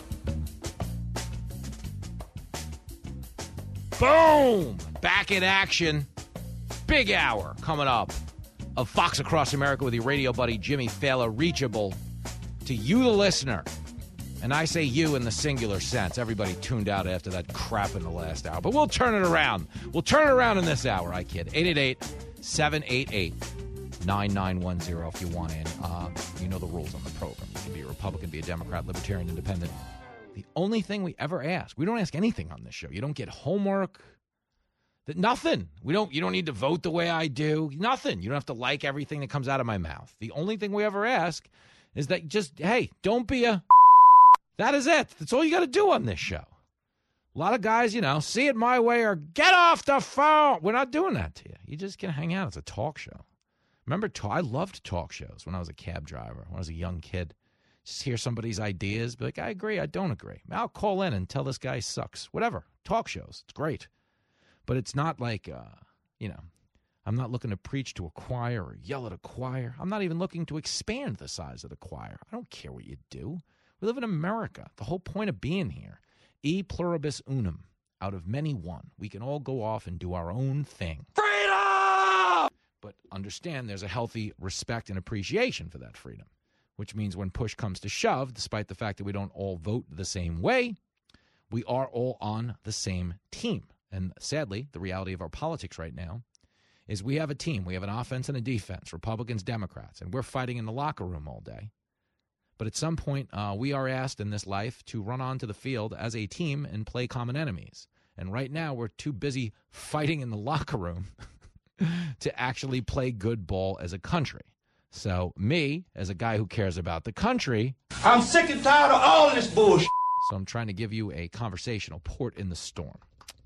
Boom! Back in action. Big hour coming up of Fox Across America with your radio buddy Jimmy Fallon, reachable to you, the listener. And I say you in the singular sense. Everybody tuned out after that crap in the last hour. But we'll turn it around. We'll turn it around in this hour, I kid. eight eight eight, seven eight eight, nine nine one zero if you want in. Uh, you know the rules on the program. You can be a Republican, be a Democrat, Libertarian, Independent. The only thing we ever ask, we don't ask anything on this show. You don't get homework. That nothing. We don't. You don't need to vote the way I do. Nothing. You don't have to like everything that comes out of my mouth. The only thing we ever ask is that just, hey, don't be a. That is it. That's all you got to do on this show. A lot of guys, you know, see it my way or get off the phone. We're not doing that to you. You just can hang out. It's a talk show. Remember, I loved talk shows when I was a cab driver, when I was a young kid. Just hear somebody's ideas, be like, I agree, I don't agree. I'll call in and tell this guy sucks. Whatever. Talk shows. It's great. But it's not like, uh, you know, I'm not looking to preach to a choir or yell at a choir. I'm not even looking to expand the size of the choir. I don't care what you do. We live in America. The whole point of being here, e pluribus unum, out of many one. We can all go off and do our own thing. Freedom! But understand there's a healthy respect and appreciation for that freedom, which means when push comes to shove, despite the fact that we don't all vote the same way, we are all on the same team. And sadly, the reality of our politics right now is we have a team. We have an offense and a defense, Republicans, Democrats, and we're fighting in the locker room all day. But at some point, uh, we are asked in this life to run onto the field as a team and play common enemies. And right now, we're too busy fighting in the locker room to actually play good ball as a country. So me, as a guy who cares about the country, I'm sick and tired of all this bullshit. So I'm trying to give you a conversational port in the storm.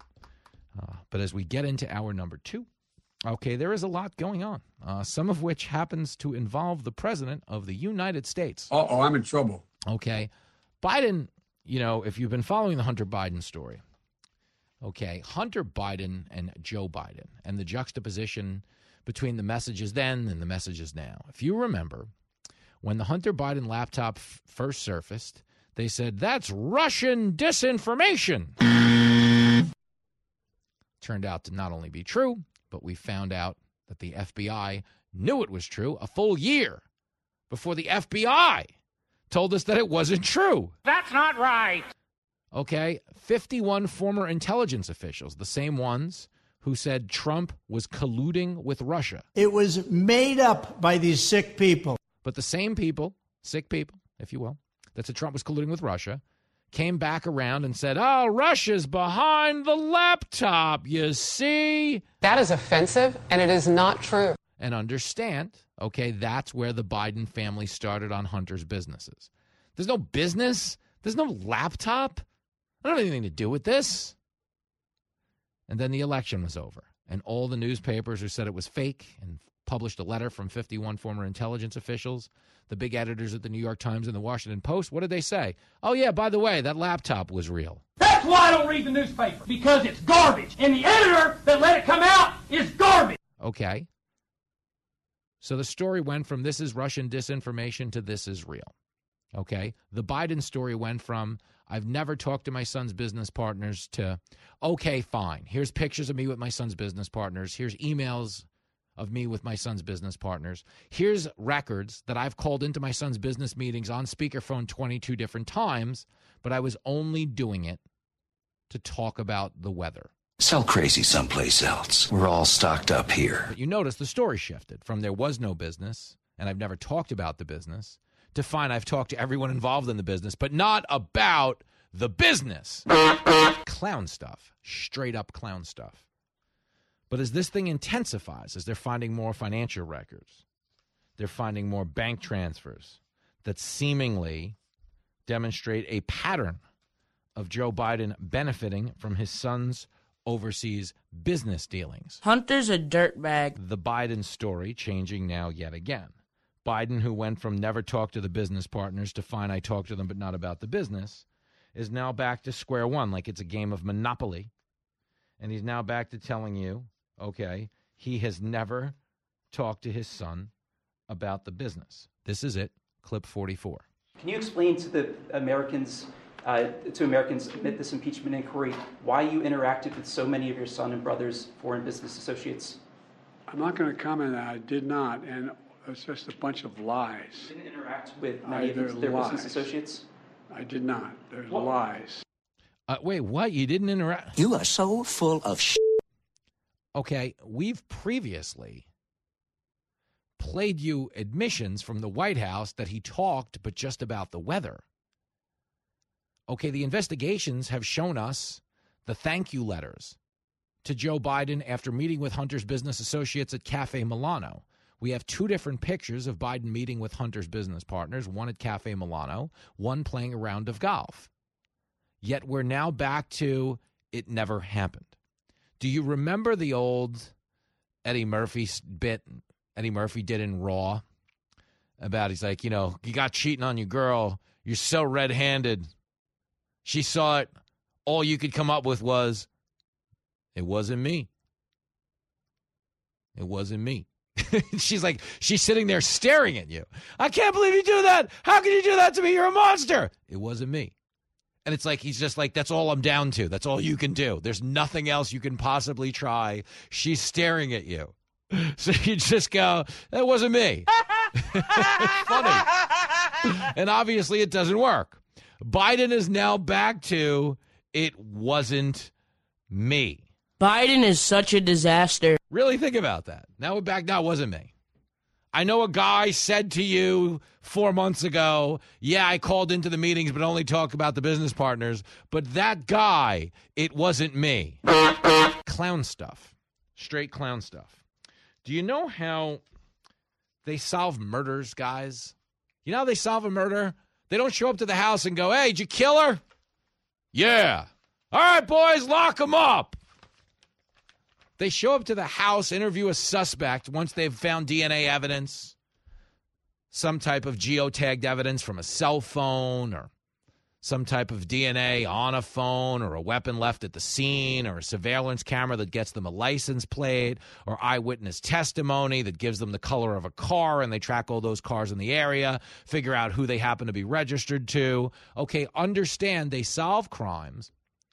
Uh, but as we get into hour number two, okay, there is a lot going on, uh, some of which happens to involve the president of the United States. Uh-oh, I'm in trouble. Okay. Biden, you know, if you've been following the Hunter Biden story, okay, Hunter Biden and Joe Biden and the juxtaposition between the messages then and the messages now. If you remember, when the Hunter Biden laptop f- first surfaced, they said, that's Russian disinformation. Turned out to not only be true, but we found out that the F B I knew it was true a full year before the F B I told us that it wasn't true. That's not right. Okay, fifty-one former intelligence officials, the same ones who said Trump was colluding with Russia. It was made up by these sick people. But the same people, sick people, if you will, that said Trump was colluding with Russia, came back around and said, oh, Russia's behind the laptop, you see? That is offensive, and it is not true. And understand, okay, that's where the Biden family started on Hunter's businesses. There's no business. There's no laptop. I don't have anything to do with this. And then the election was over, and all the newspapers who said it was fake and published a letter from fifty-one former intelligence officials, the big editors at the New York Times and the Washington Post, what did they say? Oh, yeah, by the way, that laptop was real. That's why I don't read the newspaper, because it's garbage, and the editor that let it come out is garbage. Okay. So the story went from this is Russian disinformation to this is real. Okay. The Biden story went from I've never talked to my son's business partners to, okay, fine. Here's pictures of me with my son's business partners. Here's emails of me with my son's business partners. Here's records that I've called into my son's business meetings on speakerphone twenty-two different times, but I was only doing it to talk about the weather. Sell crazy someplace else. We're all stocked up here. But you notice the story shifted from there was no business, and I've never talked about the business, to fine, I've talked to everyone involved in the business, but not about the business. Clown stuff. Straight up clown stuff. But as this thing intensifies, as they're finding more financial records, they're finding more bank transfers that seemingly demonstrate a pattern of Joe Biden benefiting from his son's overseas business dealings. Hunter's a dirtbag. The Biden story changing now yet again. Biden, who went from never talk to the business partners to fine, I talk to them, but not about the business, is now back to square one, like it's a game of Monopoly. And he's now back to telling you, okay, he has never talked to his son about the business. This is it, clip forty-four. Can you explain to the Americans, uh, to Americans amid this impeachment inquiry, why you interacted with so many of your son and brother's foreign business associates? I'm not going to comment on that. I did not, and it's just a bunch of lies. You didn't interact with many I, of their lies. business associates? I did not. There's what? lies. Uh, wait, what? You didn't interact? You are so full of shit. Okay, we've previously played you admissions from the White House that he talked, but just about the weather. Okay, the investigations have shown us the thank you letters to Joe Biden after meeting with Hunter's business associates at Cafe Milano. We have two different pictures of Biden meeting with Hunter's business partners, one at Cafe Milano, one playing a round of golf. Yet we're now back to it never happened. Do you remember the old Eddie Murphy bit Eddie Murphy did in Raw about, he's like, you know, you got cheating on your girl. You're so red-handed. She saw it. All you could come up with was, it wasn't me. It wasn't me. She's like, she's sitting there staring at you. I can't believe you do that. How can you do that to me? You're a monster. It wasn't me. And it's like, he's just like, that's all I'm down to. That's all you can do. There's nothing else you can possibly try. She's staring at you. So you just go, that wasn't me. Funny. And obviously it doesn't work. Biden is now back to, it wasn't me. Biden is such a disaster. Really think about that. Now we're back. Now it wasn't me. I know a guy said to you four months ago, yeah, I called into the meetings but only talked about the business partners. But that guy, it wasn't me. Clown stuff. Straight clown stuff. Do you know how they solve murders, guys? You know how they solve a murder? They don't show up to the house and go, hey, did you kill her? Yeah. All right, boys, lock him up. They show up to the house, interview a suspect once they've found D N A evidence, some type of geotagged evidence from a cell phone or some type of D N A on a phone or a weapon left at the scene or a surveillance camera that gets them a license plate or eyewitness testimony that gives them the color of a car, and they track all those cars in the area, figure out who they happen to be registered to. Okay, understand they solve crimes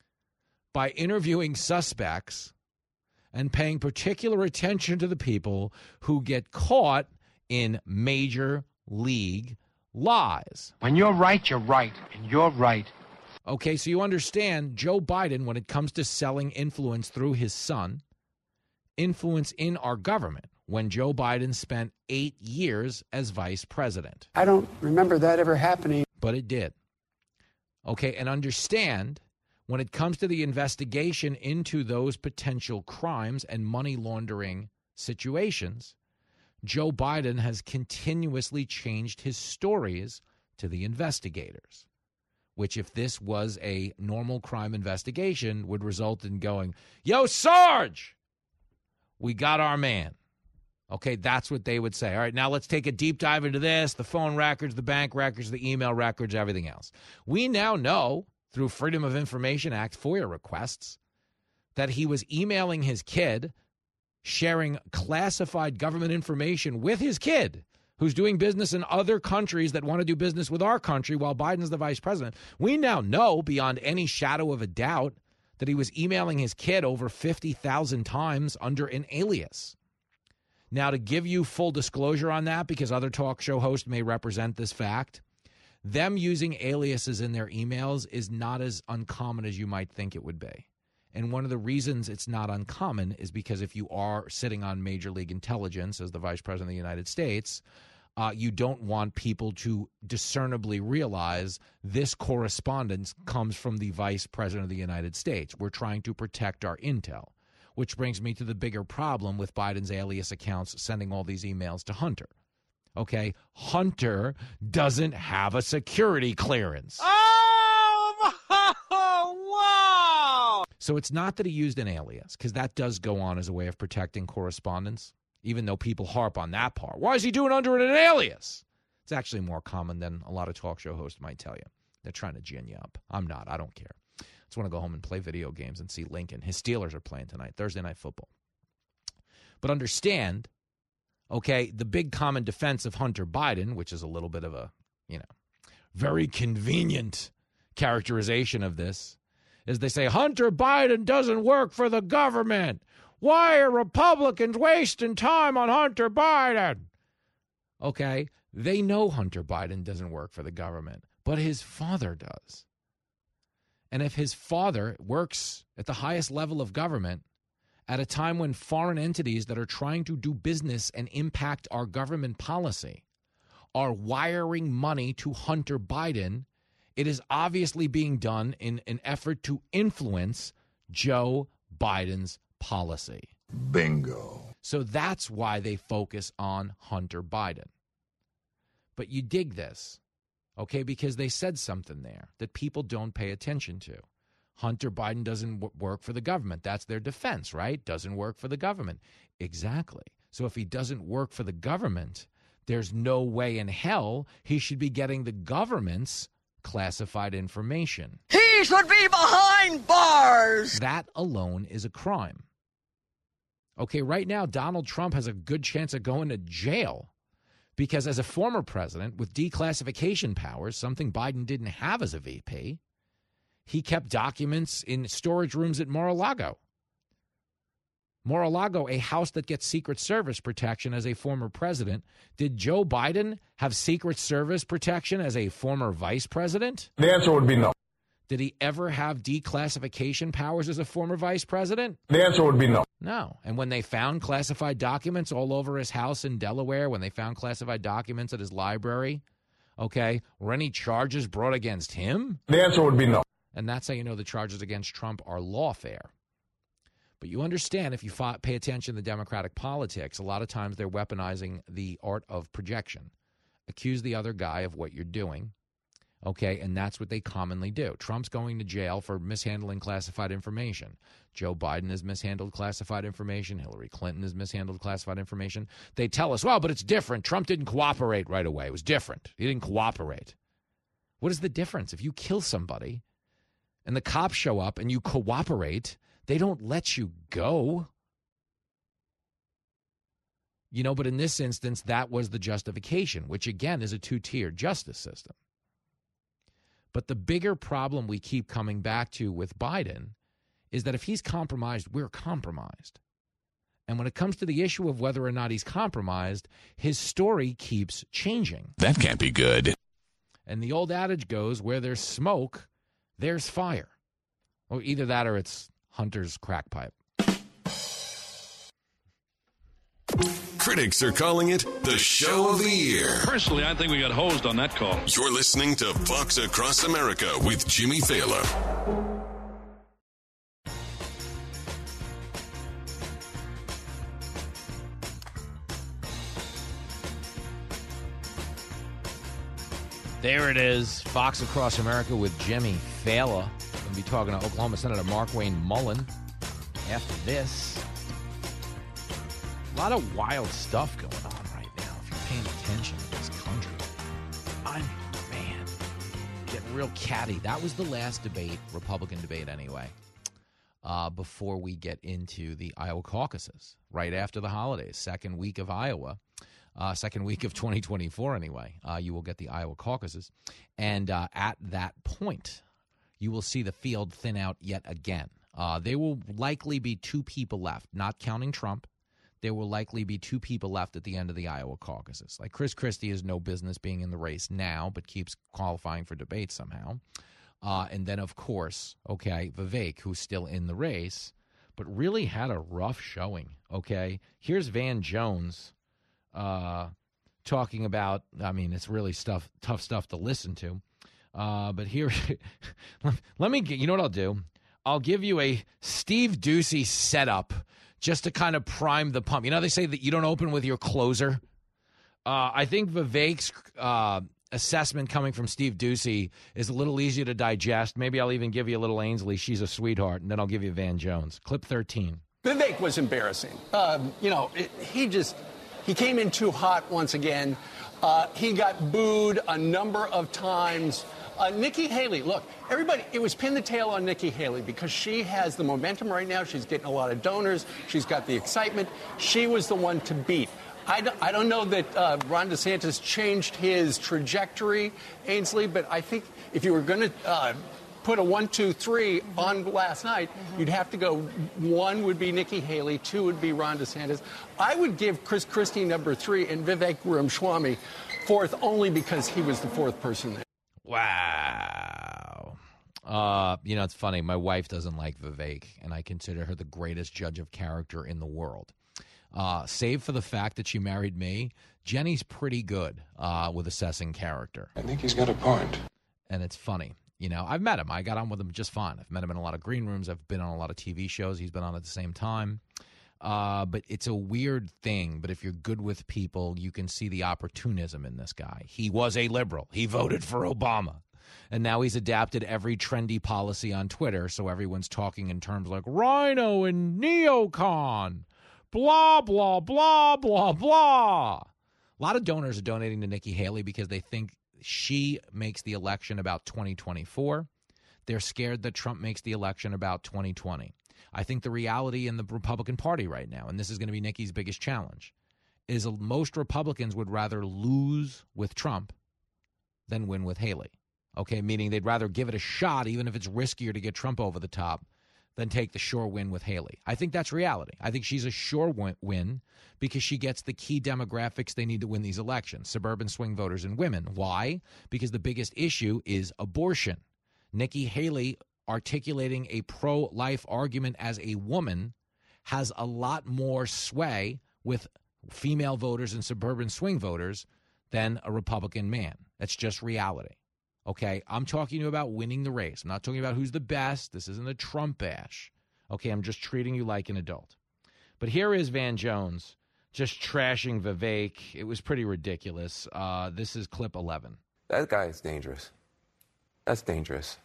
by interviewing suspects and paying particular attention to the people who get caught in major league lies. When you're right, you're right, and you're right. Okay, so you understand Joe Biden, when it comes to selling influence through his son, influence in our government, when Joe Biden spent eight years as vice president. I don't remember that ever happening. But it did. Okay, and understand when it comes to the investigation into those potential crimes and money laundering situations, Joe Biden has continuously changed his stories to the investigators, which if this was a normal crime investigation would result in going, yo, Sarge, we got our man. Okay, that's what they would say. All right, now let's take a deep dive into this, the phone records, the bank records, the email records, everything else. We now know through Freedom of Information Act FOIA requests that he was emailing his kid, sharing classified government information with his kid, who's doing business in other countries that want to do business with our country while Biden's the vice president. We now know beyond any shadow of a doubt that he was emailing his kid over fifty thousand times under an alias. Now, to give you full disclosure on that, because other talk show hosts may represent this fact, them using aliases in their emails is not as uncommon as you might think it would be. And one of the reasons it's not uncommon is because if you are sitting on Major League Intelligence as the Vice President of the United States, uh, you don't want people to discernibly realize this correspondence comes from the Vice President of the United States. We're trying to protect our intel, which brings me to the bigger problem with Biden's alias accounts sending all these emails to Hunter. Okay, Hunter doesn't have a security clearance. Oh, wow! So it's not that he used an alias, because that does go on as a way of protecting correspondence, even though people harp on that part. Why is he doing under an alias? It's actually more common than a lot of talk show hosts might tell you. They're trying to gin you up. I'm not. I don't care. I just want to go home and play video games and see Lincoln. His Steelers are playing tonight, Thursday Night Football. But understand, okay, the big common defense of Hunter Biden, which is a little bit of a, you know, very convenient characterization of this, is they say Hunter Biden doesn't work for the government. Why are Republicans wasting time on Hunter Biden? Okay, they know Hunter Biden doesn't work for the government, but his father does. And if his father works at the highest level of government at a time when foreign entities that are trying to do business and impact our government policy are wiring money to Hunter Biden, it is obviously being done in an effort to influence Joe Biden's policy. Bingo. So that's why they focus on Hunter Biden. But you dig this, okay, because they said something there that people don't pay attention to. Hunter Biden doesn't w- work for the government. That's their defense, right? Doesn't work for the government. Exactly. So if he doesn't work for the government, there's no way in hell he should be getting the government's classified information. He should be behind bars. That alone is a crime. Okay, right now, Donald Trump has a good chance of going to jail because as a former president with declassification powers, something Biden didn't have as a V P, he kept documents in storage rooms at Mar-a-Lago. Mar-a-Lago, a house that gets Secret Service protection as a former president. Did Joe Biden have Secret Service protection as a former vice president? The answer would be no. Did he ever have declassification powers as a former vice president? The answer would be no. No. And when they found classified documents all over his house in Delaware, when they found classified documents at his library, okay, were any charges brought against him? The answer would be no. And that's how you know the charges against Trump are lawfare. But you understand, if you pay attention to Democratic politics, a lot of times they're weaponizing the art of projection. Accuse the other guy of what you're doing, okay, and that's what they commonly do. Trump's going to jail for mishandling classified information. Joe Biden has mishandled classified information. Hillary Clinton has mishandled classified information. They tell us, well, but it's different. Trump didn't cooperate right away. It was different. He didn't cooperate. What is the difference? If you kill somebody and the cops show up and you cooperate, they don't let you go. You know, but in this instance, that was the justification, which again is a two-tiered justice system. But the bigger problem we keep coming back to with Biden is that if he's compromised, we're compromised. And when it comes to the issue of whether or not he's compromised, his story keeps changing. That can't be good. And the old adage goes, where there's smoke, there's fire. Or either that or it's Hunter's crack pipe. Critics are calling it the show of the year. Personally, I think we got hosed on that call. You're listening to Fox Across America with Jimmy Thaler. There it is, Fox Across America with Jimmy Thaler. We're going to be talking to Oklahoma Senator Mark Wayne Mullen after this. A lot of wild stuff going on right now if you're paying attention to this country. I'm, man, getting real catty. That was the last debate, Republican debate anyway, uh, before we get into the Iowa caucuses, right after the holidays, second week of Iowa. Uh, second week of twenty twenty-four, anyway, uh, you will get the Iowa caucuses. And uh, at that point, you will see the field thin out yet again. Uh, there will likely be two people left, not counting Trump. There will likely be two people left at the end of the Iowa caucuses. Like Chris Christie has no business being in the race now, but keeps qualifying for debate somehow. Uh, and then, of course, okay, Vivek, who's still in the race, but really had a rough showing, okay? Here's Van Jones. Uh, talking about, I mean, it's really stuff, tough stuff to listen to. Uh, but here, let me get, you know what I'll do? I'll give you a Steve Doocy setup just to kind of prime the pump. You know, they say that you don't open with your closer. Uh, I think Vivek's uh, assessment coming from Steve Doocy is a little easier to digest. Maybe I'll even give you a little Ainsley. She's a sweetheart. And then I'll give you Van Jones. Clip thirteen. Vivek was embarrassing. Um, you know, it, he just... He came in too hot once again. Uh, he got booed a number of times. Uh, Nikki Haley, look, everybody, it was pin the tail on Nikki Haley because she has the momentum right now. She's getting a lot of donors. She's got the excitement. She was the one to beat. I don't, I don't know that uh, Ron DeSantis changed his trajectory, Ainsley, but I think if you were going to uh, put a one, two, three on last night, mm-hmm. you'd have to go one would be Nikki Haley, two would be Ron DeSantis. I would give Chris Christie number three and Vivek Ramaswamy fourth only because he was the fourth person there. Wow. Uh, you know, it's funny. My wife doesn't like Vivek, and I consider her the greatest judge of character in the world. Uh, save for the fact that she married me, Jenny's pretty good uh, with assessing character. I think he's got a point. And it's funny. You know, I've met him. I got on with him just fine. I've met him in a lot of green rooms. I've been on a lot of T V shows. He's been on at the same time. Uh, but it's a weird thing. But if you're good with people, you can see the opportunism in this guy. He was a liberal. He voted for Obama. And now he's adapted every trendy policy on Twitter. So everyone's talking in terms like rhino and neocon. Blah, blah, blah, blah, blah. A lot of donors are donating to Nikki Haley because they think she makes the election about twenty twenty-four. They're scared that Trump makes the election about twenty twenty. I think the reality in the Republican Party right now, and this is going to be Nikki's biggest challenge, is most Republicans would rather lose with Trump than win with Haley. Okay, meaning they'd rather give it a shot, even if it's riskier to get Trump over the top, than take the sure win with Haley. I think that's reality. I think she's a sure win because she gets the key demographics they need to win these elections, suburban swing voters and women. Why? Because the biggest issue is abortion. Nikki Haley articulating a pro-life argument as a woman has a lot more sway with female voters and suburban swing voters than a Republican man. That's just reality. Okay, I'm talking to you about winning the race. I'm not talking about who's the best. This isn't a Trump bash. Okay, I'm just treating you like an adult. But here is Van Jones just trashing Vivek. It was pretty ridiculous. Uh, this is clip eleven. That guy is dangerous. That's dangerous.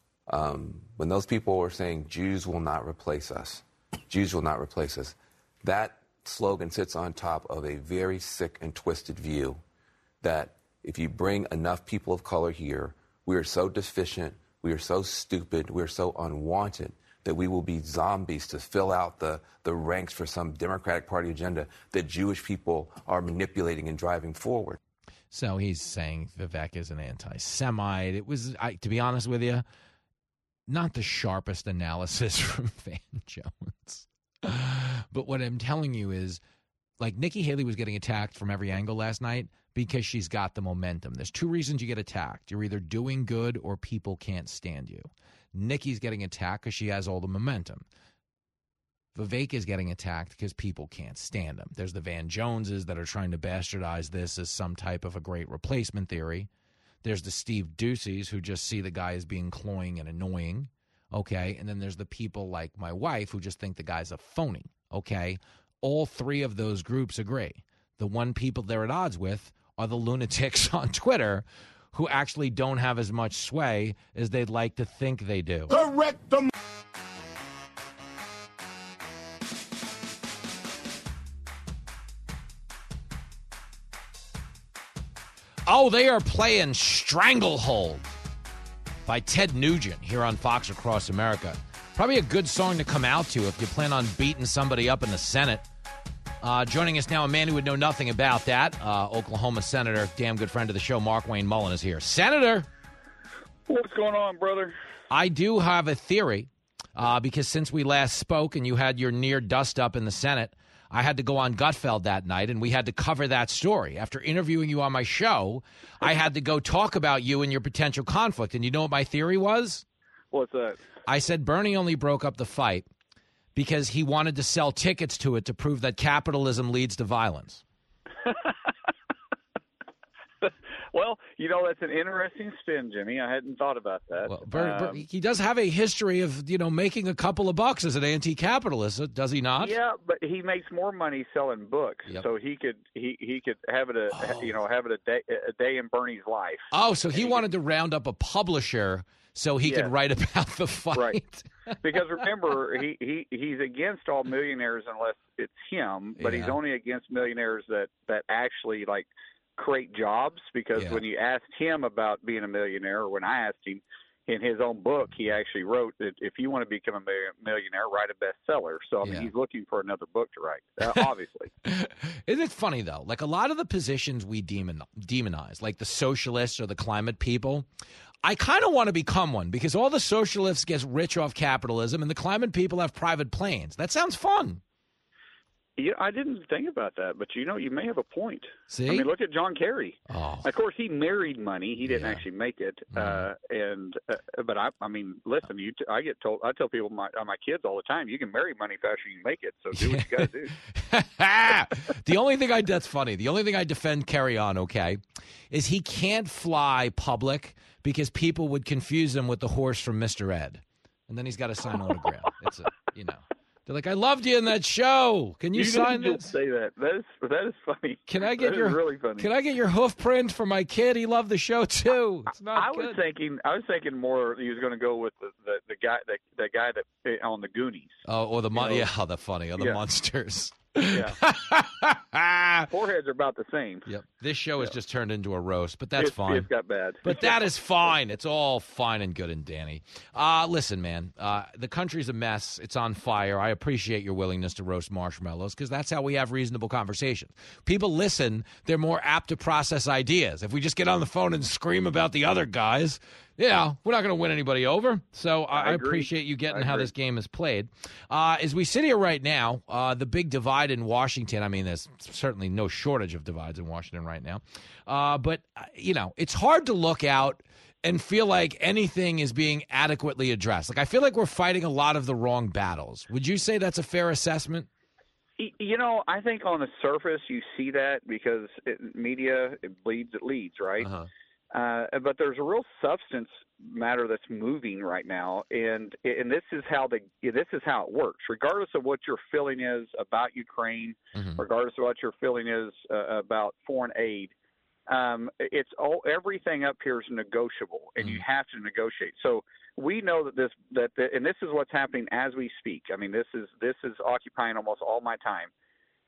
Um, when those people were saying Jews will not replace us, Jews will not replace us, that slogan sits on top of a very sick and twisted view that if you bring enough people of color here, We are so deficient, we are so stupid, we are so unwanted that we will be zombies to fill out the, the ranks for some Democratic Party agenda that Jewish people are manipulating and driving forward. So he's saying Vivek is an anti-Semite. It was, I, to be honest with you, not the sharpest analysis from Van Jones. But what I'm telling you is, like, Nikki Haley was getting attacked from every angle last night because she's got the momentum. There's two reasons you get attacked. You're either doing good or people can't stand you. Nikki's getting attacked because she has all the momentum. Vivek is getting attacked because people can't stand him. There's the Van Joneses that are trying to bastardize this as some type of a great replacement theory. There's the Steve Duceys who just see the guy as being cloying and annoying, okay? And then there's the people like my wife who just think the guy's a phony, okay? All three of those groups agree. The one people they're at odds with are the lunatics on Twitter who actually don't have as much sway as they'd like to think they do. Correct them. Oh, they are playing Stranglehold by Ted Nugent here on Fox Across America. Probably a good song to come out to if you plan on beating somebody up in the Senate. Uh, joining us now, a man who would know nothing about that, uh, Oklahoma Senator, damn good friend of the show, Mark Wayne Mullen is here. Senator! What's going on, brother? I do have a theory, uh, because since we last spoke and you had your near dust-up in the Senate, I had to go on Gutfeld that night, and we had to cover that story. After interviewing you on my show, I had to go talk about you and your potential conflict. And you know what my theory was? What's that? I said Bernie only broke up the fight because he wanted to sell tickets to it to prove that capitalism leads to violence. Well, you know, that's an interesting spin, Jimmy. I hadn't thought about that. Well, Ber- Ber- um, he does have a history of, you know, making a couple of bucks as an anti-capitalist, does he not? Yeah, but he makes more money selling books, Yep. so he could he, he could have it a oh. you know have it a day a day in Bernie's life. Oh, so he, he wanted could, to round up a publisher so he yes. could write about the fight. Right. Because remember, he, he he's against all millionaires unless it's him, but Yeah. he's only against millionaires that that actually like create jobs. Because Yeah. when you asked him about being a millionaire, or when I asked him in his own book, he actually wrote that if you want to become a millionaire, write a bestseller. So I mean, Yeah. he's looking for another book to write. Uh, obviously. Isn't it funny, though? Like, a lot of the positions we demon, demonize, like the socialists or the climate people, I kind of want to become one because all the socialists get rich off capitalism and the climate people have private planes. That sounds fun. Yeah, I didn't think about that, but you know, you may have a point. See? I mean, look at John Kerry. Oh. Of course, he married money. He didn't Yeah. actually make it. Mhm. Uh, and uh, but I, I mean, listen, you. T- I get told. I tell people, my uh, my kids all the time, you can marry money faster than you make it. So do what you got to do. The only thing I that's funny. The only thing I defend Kerry on, okay, is he can't fly public because people would confuse him with the horse from Mister Ed, and then he's got to sign autograph. It's a, you know. They're like, I loved you in that show. Can you, You sign didn't this? say that. That is that is funny. Can I get That your is really funny? Can I get your hoof print for my kid? He loved the show too. It's not I good. was thinking. I was thinking more. He was going to go with the, the, the guy. The, the guy that on the Goonies. Oh, or the mon- know? yeah, oh, the funny, or the Yeah. monsters. Yeah. Foreheads are about the same. Yep. This show has just turned into a roast, but that's It's- fine. It's got bad. But that is fine. It's all fine and good and dandy. Uh, listen, man, uh, the country's a mess. It's on fire. I appreciate your willingness to roast marshmallows because that's how we have reasonable conversations. People listen. They're more apt to process ideas. If we just get on the phone and scream about the other guys, yeah, we're not going to win anybody over. So I, I I agree. appreciate you getting I how agree. this game is played. Uh, as we sit here right now, uh, the big divide in Washington, I mean, there's certainly no shortage of divides in Washington right now. Uh, but, uh, you know, it's hard to look out and feel like anything is being adequately addressed. Like, I feel like we're fighting a lot of the wrong battles. Would you say that's a fair assessment? Y- You know, I think on the surface you see that because it, media it bleeds, it leads, right? Uh-huh. Uh, but there's a real substance matter that's moving right now, and and this is how the this is how it works. Regardless of what your feeling is about Ukraine, Mhm. regardless of what your feeling is uh, about foreign aid, um, it's all everything up here is negotiable, and you have to negotiate. So we know that this that the, and this is what's happening as we speak. I mean, this is this is occupying almost all my time.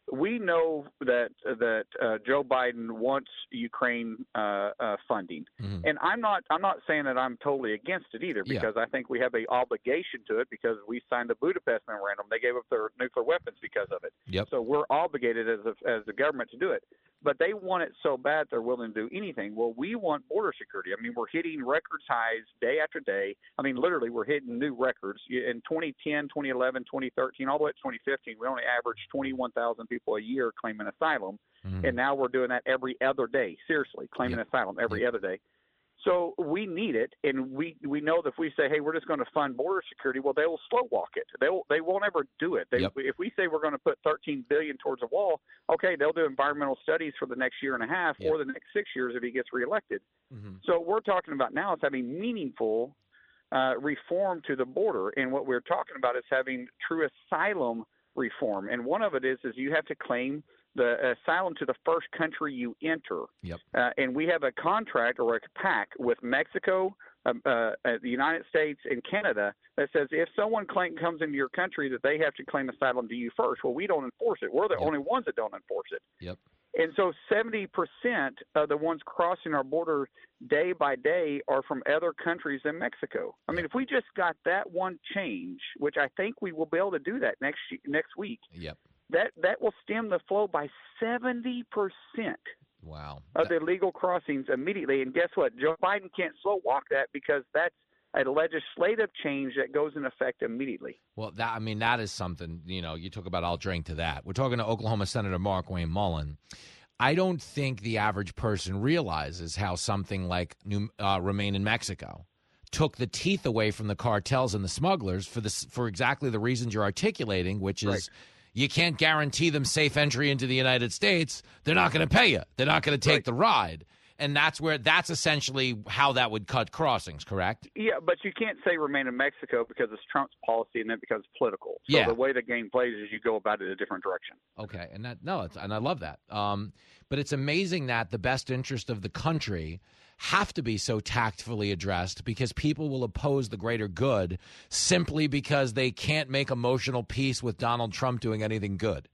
we know that that uh, Joe Biden wants Ukraine uh, uh, funding, mm-hmm. and I'm not I'm not saying that I'm totally against it either, because yeah. I think we have a obligation to it because we signed the Budapest Memorandum. They gave up their nuclear weapons because of it. Yep. So we're obligated as a, as the government to do it. But they want it so bad they're willing to do anything. Well, we want border security. I mean, we're hitting records highs day after day. I mean, literally, we're hitting new records. In twenty ten, twenty eleven, twenty thirteen, all the way to twenty fifteen, we only averaged twenty-one thousand people a year claiming asylum. Mm-hmm. And now we're doing that every other day. Seriously, claiming yep. asylum every yep. other day. So we need it, and we, we know that if we say, hey, we're just going to fund border security, well, they will slow walk it. They will, they won't ever do it. They, yep. If we say we're going to put thirteen billion dollars towards a wall, okay, they'll do environmental studies for the next year and a half yep. or the next six years if he gets reelected. Mm-hmm. So what we're talking about now is having meaningful uh, reform to the border, and what we're talking about is having true asylum reform. And one of it is is you have to claim the asylum to the first country you enter. Yep. Uh, and we have a contract or a pact with Mexico, uh, uh, the United States, and Canada that says if someone claim, comes into your country that they have to claim asylum to you first. Well, we don't enforce it. We're the yep. only ones that don't enforce it. Yep. And so seventy percent of the ones crossing our border day by day are from other countries than Mexico. I mean, if we just got that one change, which I think we will be able to do that next next week. Yep. That that will stem the flow by seventy percent. Wow. Of the illegal crossings immediately. And guess what? Joe Biden can't slow walk that because that's a legislative change that goes in effect immediately. Well, that I mean, that is something, you know, you talk about I'll drink to that. We're talking to Oklahoma Senator Markwayne Mullin. I don't think the average person realizes how something like New, uh, Remain in Mexico took the teeth away from the cartels and the smugglers for this for exactly the reasons you're articulating, which is right. You can't guarantee them safe entry into the United States. They're not going to pay you. They're not going to take right. the ride. And that's where that's essentially how that would cut crossings, correct? Yeah, but you can't say remain in Mexico because it's Trump's policy and then it becomes political. So yeah. the way the game plays is you go about it a different direction. Okay, and that no, it's, and I love that. Um, but it's amazing that the best interest of the country have to be so tactfully addressed because people will oppose the greater good simply because they can't make emotional peace with Donald Trump doing anything good.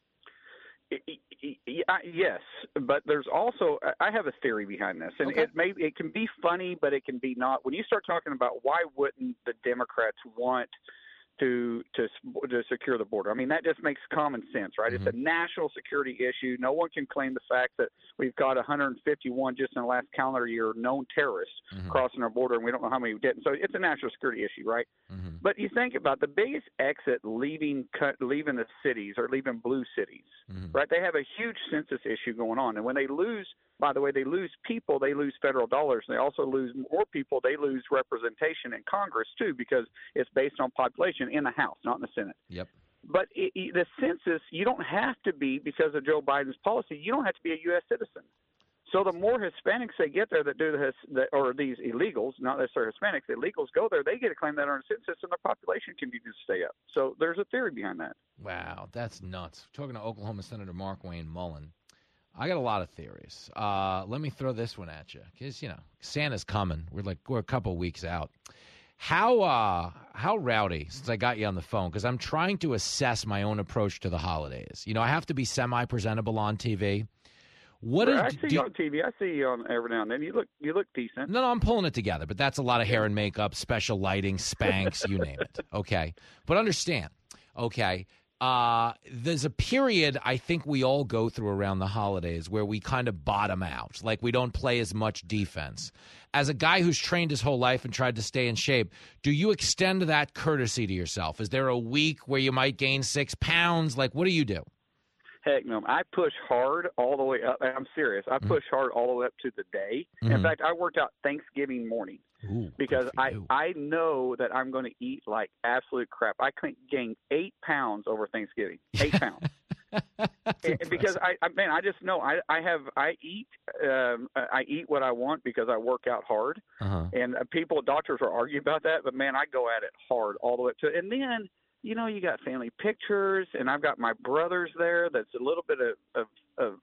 Yes, but there's also I have a theory behind this, and okay. it may it can be funny, but it can be not. When you start talking about why wouldn't the Democrats want to to to secure the border? I mean, that just makes common sense, right? Mm-hmm. It's a national security issue. No one can claim the fact that we've got one hundred fifty-one just in the last calendar year known terrorists mm-hmm. crossing our border, and we don't know how many we didn't. So it's a national security issue, right? Mm-hmm. But you think about the biggest exit leaving leaving the cities or leaving blue cities, mm-hmm. right? They have a huge census issue going on, and when they lose, by the way, they lose people, they lose federal dollars. They also lose more people. They lose representation in Congress too, because it's based on population in the House, not in the Senate. Yep. But it, it, the census, you don't have to be, because of Joe Biden's policy, you don't have to be a U S citizen. So the more Hispanics they get there that do this, that, or these illegals, not necessarily Hispanics, the illegals go there, they get to claim that on a census, and their population continues to stay up. So there's a theory behind that. Wow, that's nuts. Talking to Oklahoma Senator Markwayne Mullin. I got a lot of theories. Uh, let me throw this one at you, because, you know, Santa's coming. We're like we're a couple weeks out. How uh, how rowdy, since I got you on the phone, because I'm trying to assess my own approach to the holidays. You know, I have to be semi-presentable on T V. What well, is, I see do, you on T V. I see you on every now and then. You look you look decent. No, no, I'm pulling it together, but that's a lot of hair and makeup, special lighting, Spanx, you name it. Okay, but understand, okay, uh, there's a period I think we all go through around the holidays where we kind of bottom out, like we don't play as much defense. As a guy who's trained his whole life and tried to stay in shape, do you extend that courtesy to yourself? Is there a week where you might gain six pounds? Like, what do you do? Heck no, I push hard all the way up. I'm serious. I push mm-hmm. hard all the way up to the day. Mm-hmm. In fact, I worked out Thanksgiving morning Ooh, because I, I know that I'm going to eat like absolute crap. I couldn't gain eight pounds over Thanksgiving. Eight pounds. and, because I, I man, I just know I, I have I eat um, I eat what I want because I work out hard. Uh-huh. And people, doctors will argue about that, but man, I go at it hard all the way up to. And then, you know, you got family pictures, and I've got my brothers there. That's a little bit of, of, of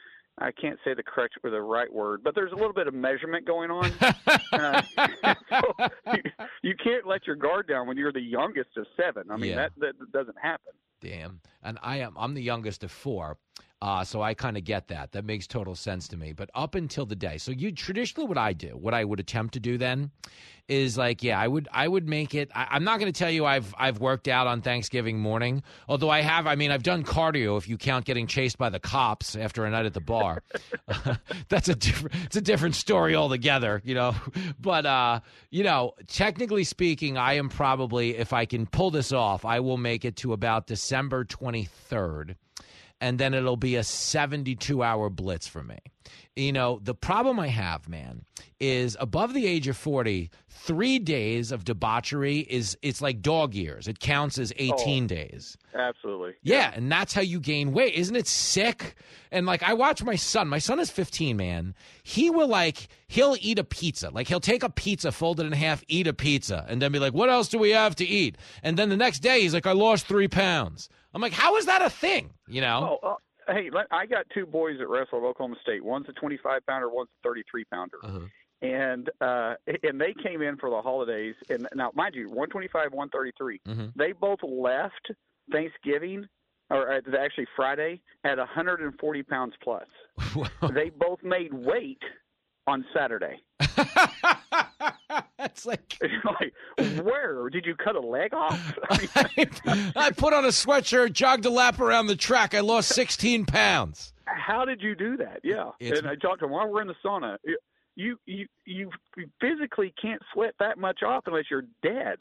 I can't say the correct or the right word, but there's a little bit of measurement going on. uh, so you, you can't let your guard down when you're the youngest of seven. I mean, yeah. that, that doesn't happen. Damn. And I am I'm the youngest of four. Uh, so I kind of get that. That makes total sense to me. But up until the day, so you traditionally what I do, what I would attempt to do then is like, yeah, I would I would make it. I, I'm not going to tell you I've I've worked out on Thanksgiving morning, although I have. I mean, I've done cardio if you count getting chased by the cops after a night at the bar. uh, that's a different it's a different story altogether, you know. But uh, you know, technically speaking, I am probably, if I can pull this off, I will make it to about December twenty-third. And then it'll be a seventy-two hour blitz for me. You know, the problem I have, man, is above the age of forty, three days of debauchery is it's like dog years. It counts as eighteen oh, days. Absolutely. Yeah, yeah, and that's how you gain weight. Isn't it sick? And, like, I watch my son. My son is fifteen, man. He will, like, he'll eat a pizza. Like, he'll take a pizza, fold it in half, eat a pizza, and then be like, what else do we have to eat? And then the next day, he's like, I lost three pounds. I'm like, how is that a thing, you know? Oh, uh, hey, let, I got two boys that wrestle at Oklahoma State. One's a twenty-five pounder, one's a thirty-three pounder. Uh-huh. And uh, and they came in for the holidays. And now, mind you, one twenty-five, one thirty-three. Mm-hmm. They both left Thanksgiving, or uh, actually Friday, at one hundred forty pounds plus. They both made weight on Saturday. It's like, like, where did you cut a leg off? I, I put on a sweatshirt, jogged a lap around the track. I lost sixteen pounds. How did you do that? Yeah, it's, and I talked to them while we're in the sauna. You you you physically can't sweat that much off unless you're dead.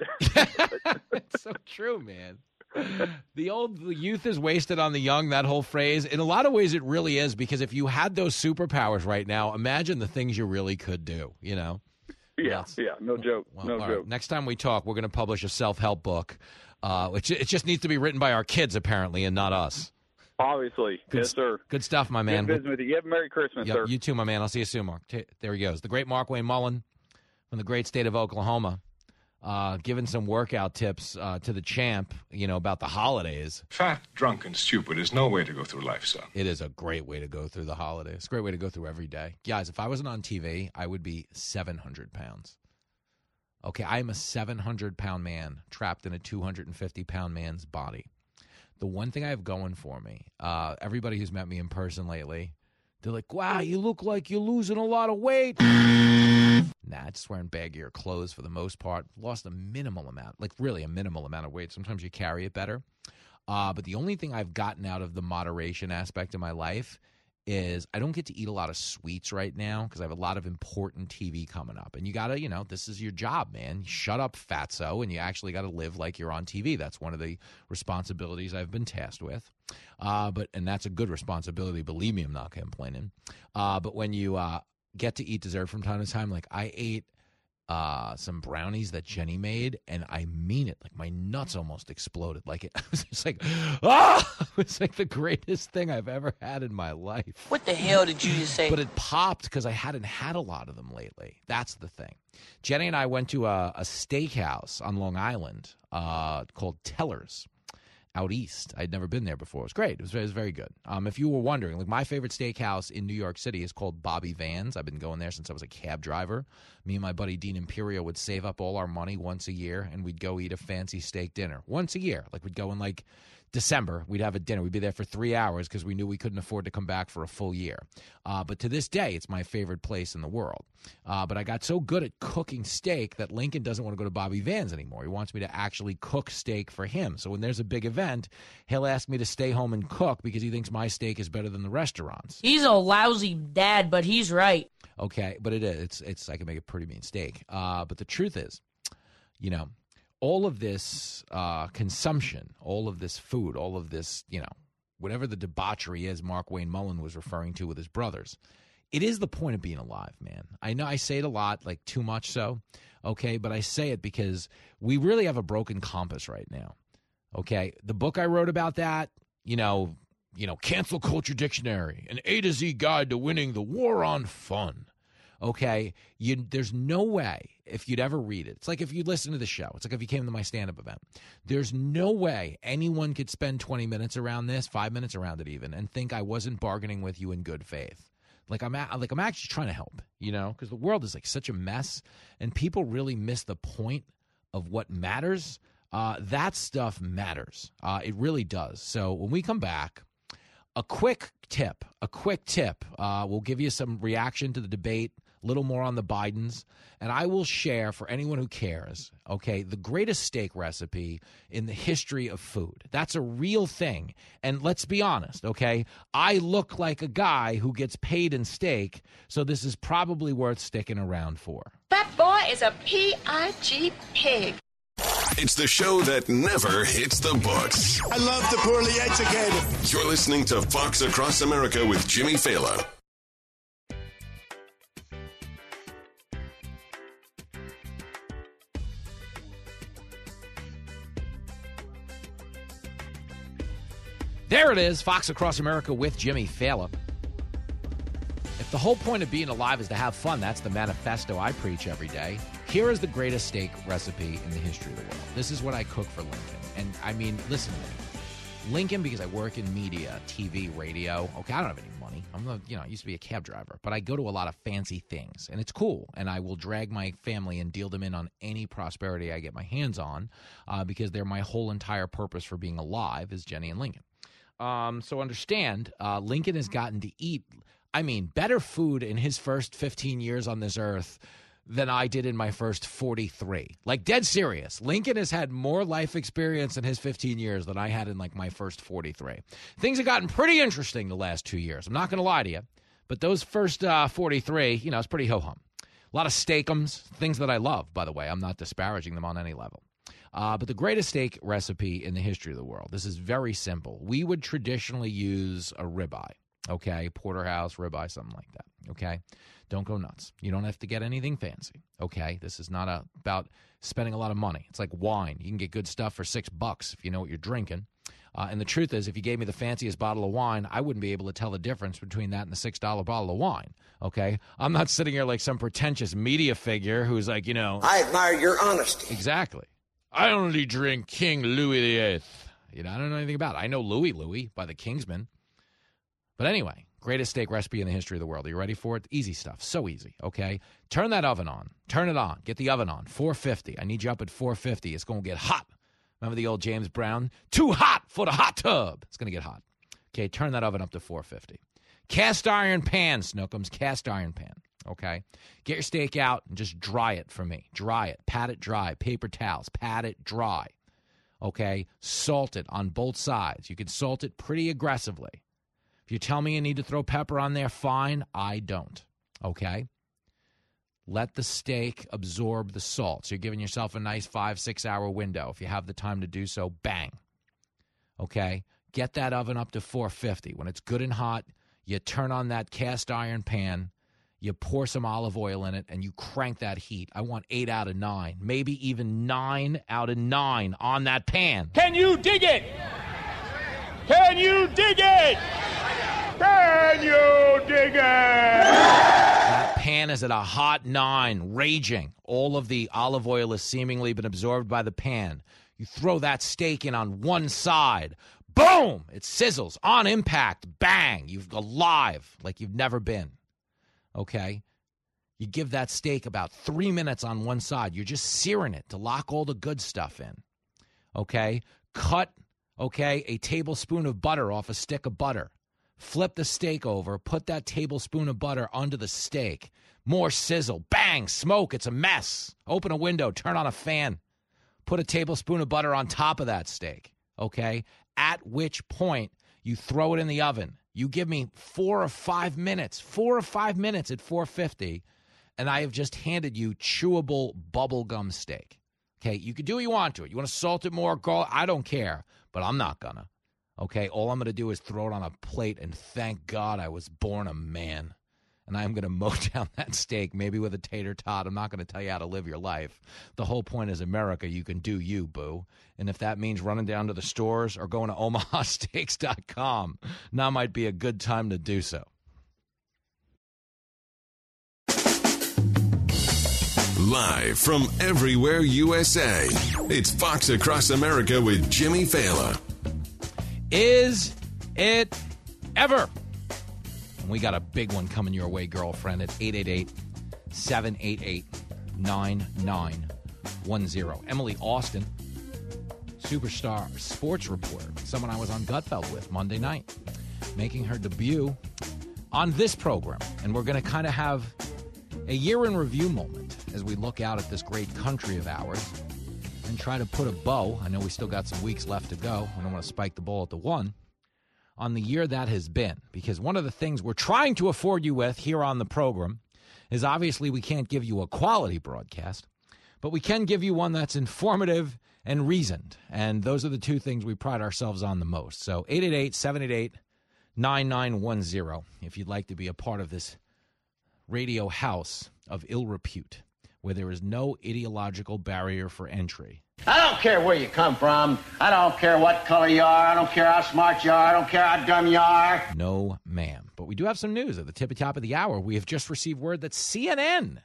It's so true, man. The old the youth is wasted on the young, that whole phrase. In a lot of ways, it really is, because if you had those superpowers right now, imagine the things you really could do, you know? Yeah, Yes. yeah, no joke, Well, no all joke. right. Next time we talk, we're going to publish a self-help book, uh, which it just needs to be written by our kids, apparently, and not us. Obviously. Good, yes, sir. Good stuff, my man. Good business with you. You have a Merry Christmas, Yep, sir. you too, my man. I'll see you soon, Mark. T- there he goes. The great Mark Wayne Mullen from the great state of Oklahoma, uh, giving some workout tips uh, to the champ, you know, about the holidays. Fat, drunk, and stupid is no way to go through life, son. It is a great way to go through the holidays. It's a great way to go through every day. Guys, if I wasn't on T V, I would be seven hundred pounds. Okay, I am a seven hundred pound man trapped in a two hundred fifty pound man's body. The one thing I have going for me, uh, everybody who's met me in person lately, they're like, wow, you look like you're losing a lot of weight. Nah, just wearing baggier clothes for the most part. Lost a minimal amount, like really a minimal amount of weight. Sometimes you carry it better. Uh, but the only thing I've gotten out of the moderation aspect of my life is I don't get to eat a lot of sweets right now because I have a lot of important T V coming up. And you got to, you know, this is your job, man. Shut up, fatso, and you actually got to live like you're on T V. That's one of the responsibilities I've been tasked with. Uh, but and that's a good responsibility. Believe me, I'm not complaining. Uh, but when you uh, get to eat dessert from time to time, like I ate uh, some brownies that Jenny made, and I mean it. Like my nuts almost exploded. Like it, I was just like, ah! It was like the greatest thing I've ever had in my life. What the hell did you just say? But it popped because I hadn't had a lot of them lately. That's the thing. Jenny and I went to a, a steakhouse on Long Island uh, called Teller's out east. I'd never been there before. It was great. It was, it was very good. Um, if you were wondering, like my favorite steakhouse in New York City is called Bobby Van's. I've been going there since I was a cab driver. Me and my buddy Dean Imperio would save up all our money once a year, and we'd go eat a fancy steak dinner once a year. Like we'd go in like December, we'd have a dinner. We'd be there for three hours because we knew we couldn't afford to come back for a full year. Uh, but to this day, it's my favorite place in the world. Uh, but I got so good at cooking steak that Lincoln doesn't want to go to Bobby Van's anymore. He wants me to actually cook steak for him. So when there's a big event, he'll ask me to stay home and cook because he thinks my steak is better than the restaurants. He's a lousy dad, but he's right. Okay, but it is. It's, it's I can make a pretty mean steak. Uh, but the truth is, you know, all of this uh, consumption, all of this food, all of this, you know, whatever the debauchery is Mark Wayne Mullen was referring to with his brothers, it is the point of being alive, man. I know I say it a lot, like too much so, okay, but I say it because we really have a broken compass right now, okay? The book I wrote about that, you know, you know, Cancel Culture Dictionary, an A to Z guide to winning the war on fun. Okay, you, there's no way if you'd ever read it. It's like if you listen to the show. It's like if you came to my stand-up event. There's no way anyone could spend twenty minutes around this, five minutes around it even, and think I wasn't bargaining with you in good faith. Like I'm, a, like I'm actually trying to help, you know, because the world is like such a mess, and people really miss the point of what matters Uh, that stuff matters. Uh, it really does. So when we come back, a quick tip, a quick tip. Uh, we'll give you some reaction to the debate, a little more on the Bidens, and I will share for anyone who cares, okay, the greatest steak recipe in the history of food. That's a real thing. And let's be honest, okay, I look like a guy who gets paid in steak, so this is probably worth sticking around for. That boy is a P I G pig. It's the show that never hits the books. I love the poorly educated. You're listening to Fox Across America with Jimmy Fallon. There it is, Fox Across America with Jimmy Fallon. If the whole point of being alive is to have fun, that's the manifesto I preach every day. Here is the greatest steak recipe in the history of the world. This is what I cook for Lincoln. And, I mean, listen to me. Lincoln, because I work in media, T V, radio. Okay, I don't have any money. I'm the, you know, I used to be a cab driver. But I go to a lot of fancy things, and it's cool. And I will drag my family and deal them in on any prosperity I get my hands on uh, because they're my whole entire purpose for being alive is Jenny and Lincoln. Um, so understand, uh, Lincoln has gotten to eat, I mean, better food in his first fifteen years on this earth than I did in my first forty-three. Like, dead serious. Lincoln has had more life experience in his fifteen years than I had in, like, my first forty-three. Things have gotten pretty interesting the last two years. I'm not going to lie to you. But those first uh, forty-three, you know, it's pretty ho-hum. A lot of steakums, things that I love, by the way. I'm not disparaging them on any level. Uh, but the greatest steak recipe in the history of the world, this is very simple. We would traditionally use a ribeye, okay? Porterhouse, ribeye, something like that, okay? Don't go nuts. You don't have to get anything fancy, okay? This is not a, about spending a lot of money. It's like wine. You can get good stuff for six bucks if you know what you're drinking. Uh, and the truth is, if you gave me the fanciest bottle of wine, I wouldn't be able to tell the difference between that and the six dollar bottle of wine, okay? I'm not sitting here like some pretentious media figure who's like, you know. I admire your honesty. Exactly. I only drink King Louis the Eighth. You know, I don't know anything about it. I know Louis Louis by the Kingsmen. But anyway, greatest steak recipe in the history of the world. Are you ready for it? Easy stuff. So easy, okay? Turn that oven on. Turn it on. Get the oven on. four fifty. I need you up at four fifty. It's going to get hot. Remember the old James Brown? Too hot for the hot tub. It's going to get hot. Okay, turn that oven up to four fifty. Cast iron pan, Snookums. Cast iron pan. Okay, get your steak out and just dry it for me. Dry it. Pat it dry. Paper towels. Pat it dry. Okay, salt it on both sides. You can salt it pretty aggressively. If you tell me you need to throw pepper on there, fine. I don't. Okay, let the steak absorb the salt. So you're giving yourself a nice five, six hour window. If you have the time to do so, bang. Okay, get that oven up to four fifty. When it's good and hot, you turn on that cast iron pan. You pour some olive oil in it, and you crank that heat. I want eight out of nine, maybe even nine out of nine on that pan. Can you dig it? Can you dig it? Can you dig it? That pan is at a hot nine, raging. All of the olive oil has seemingly been absorbed by the pan. You throw that steak in on one side. Boom! It sizzles. On impact. Bang! You're alive like you've never been. Okay, you give that steak about three minutes on one side. You're just searing it to lock all the good stuff in. Okay, cut, okay, a tablespoon of butter off a stick of butter. Flip the steak over, put that tablespoon of butter onto the steak. More sizzle, bang, smoke, it's a mess. Open a window, turn on a fan. Put a tablespoon of butter on top of that steak, okay? At which point, you throw it in the oven. You give me four or five minutes, four or five minutes at four fifty, and I have just handed you chewable bubblegum steak. Okay, you can do what you want to it. You want to salt it more, garlic, I don't care, but I'm not gonna. Okay, all I'm gonna do is throw it on a plate, and thank God I was born a man. And I'm going to mow down that steak, maybe with a tater tot. I'm not going to tell you how to live your life. The whole point is America, you can do you, boo. And if that means running down to the stores or going to omaha steaks dot com, now might be a good time to do so. Live from everywhere U S A, it's Fox Across America with Jimmy Fallon. Is it ever? We got a big one coming your way, girlfriend, at eight eight eight, seven eight eight, nine nine one zero. Emily Austin superstar sports reporter, someone I was on Gutfeld with Monday night, making her debut on this program. And we're going to kind of have a year in review moment as we look out at this great country of ours and try to put a bow. I know we still got some weeks left to go. I don't want to spike the ball at the one on the year that has been, because one of the things we're trying to afford you with here on the program is obviously we can't give you a quality broadcast, but we can give you one that's informative and reasoned. And those are the two things we pride ourselves on the most. So eight eight eight, seven eight eight, nine nine one zero if you'd like to be a part of this radio house of ill repute, where there is no ideological barrier for entry. I don't care where you come from. I don't care what color you are. I don't care how smart you are. I don't care how dumb you are. No, ma'am. But we do have some news at the tippy top of the hour. We have just received word that C N N,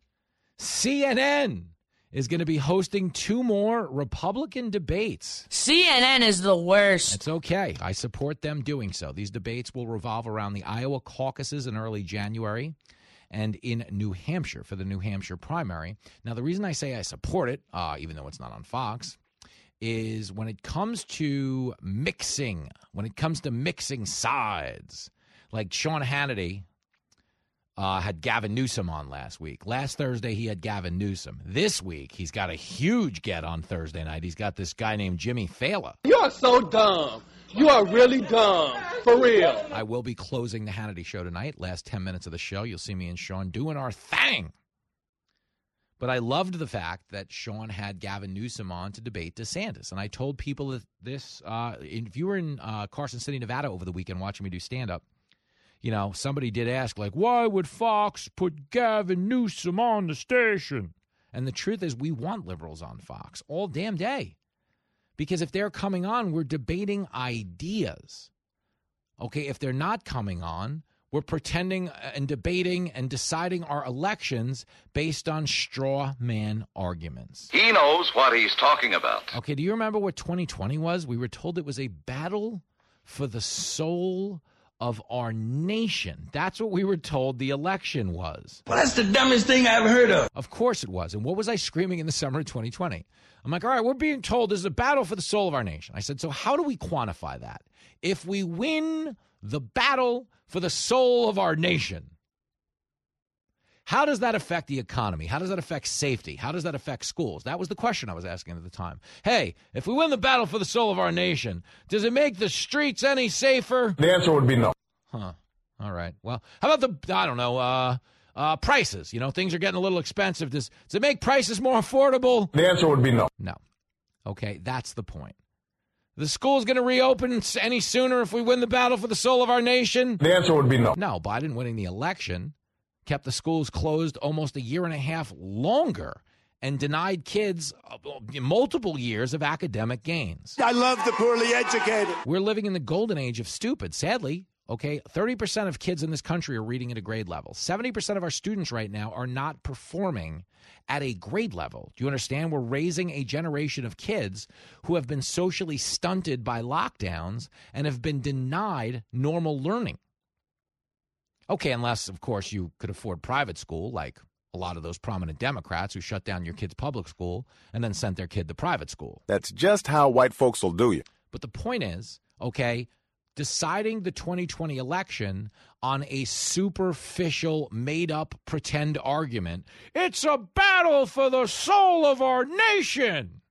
C N N is going to be hosting two more Republican debates. C N N is the worst. It's okay. I support them doing so. These debates will revolve around the Iowa caucuses in early January and in New Hampshire for the New Hampshire primary. Now, the reason I say I support it, uh, even though it's not on Fox, is when it comes to mixing, when it comes to mixing sides, like Sean Hannity uh, had Gavin Newsom on last week. Last Thursday, he had Gavin Newsom. This week, he's got a huge get on Thursday night. He's got this guy named Jimmy Fallon. You are so dumb. You are really dumb. For real. I will be closing the Hannity show tonight. Last ten minutes of the show, you'll see me and Sean doing our thing. But I loved the fact that Sean had Gavin Newsom on to debate DeSantis. And I told people that this, uh, if you were in uh, Carson City, Nevada over the weekend watching me do stand-up, you know, somebody did ask, like, why would Fox put Gavin Newsom on the station? And the truth is, we want liberals on Fox all damn day. Because if they're coming on, we're debating ideas. Okay, if they're not coming on, we're pretending and debating and deciding our elections based on straw man arguments. He knows what he's talking about. Okay, do you remember what twenty twenty was? We were told it was a battle for the soul of our nation. That's what we were told the election was. Well, that's the dumbest thing I ever heard of. Of course it was. And what was I screaming in the summer of twenty twenty? I'm like, all right, we're being told this is a battle for the soul of our nation. I said, so how do we quantify that? If we win the battle for the soul of our nation, how does that affect the economy? How does that affect safety? How does that affect schools? That was the question I was asking at the time. Hey, if we win the battle for the soul of our nation, does it make the streets any safer? The answer would be no. Huh. All right. Well, how about the, I don't know, uh, uh, prices? You know, things are getting a little expensive. Does, does it make prices more affordable? The answer would be no. No. Okay, that's the point. The school's going to reopen any sooner if we win the battle for the soul of our nation? The answer would be no. No, Biden winning the election kept the schools closed almost a year and a half longer and denied kids multiple years of academic gains. I love the poorly educated. We're living in the golden age of stupid. Sadly, okay, thirty percent of kids in this country are reading at a grade level. seventy percent of our students right now are not performing at a grade level. Do you understand? We're raising a generation of kids who have been socially stunted by lockdowns and have been denied normal learning. Okay, unless, of course, you could afford private school, like a lot of those prominent Democrats who shut down your kid's public school and then sent their kid to private school. That's just how white folks will do you. But the point is, okay, deciding the twenty twenty election on a superficial, made-up, pretend argument, it's a battle for the soul of our nation.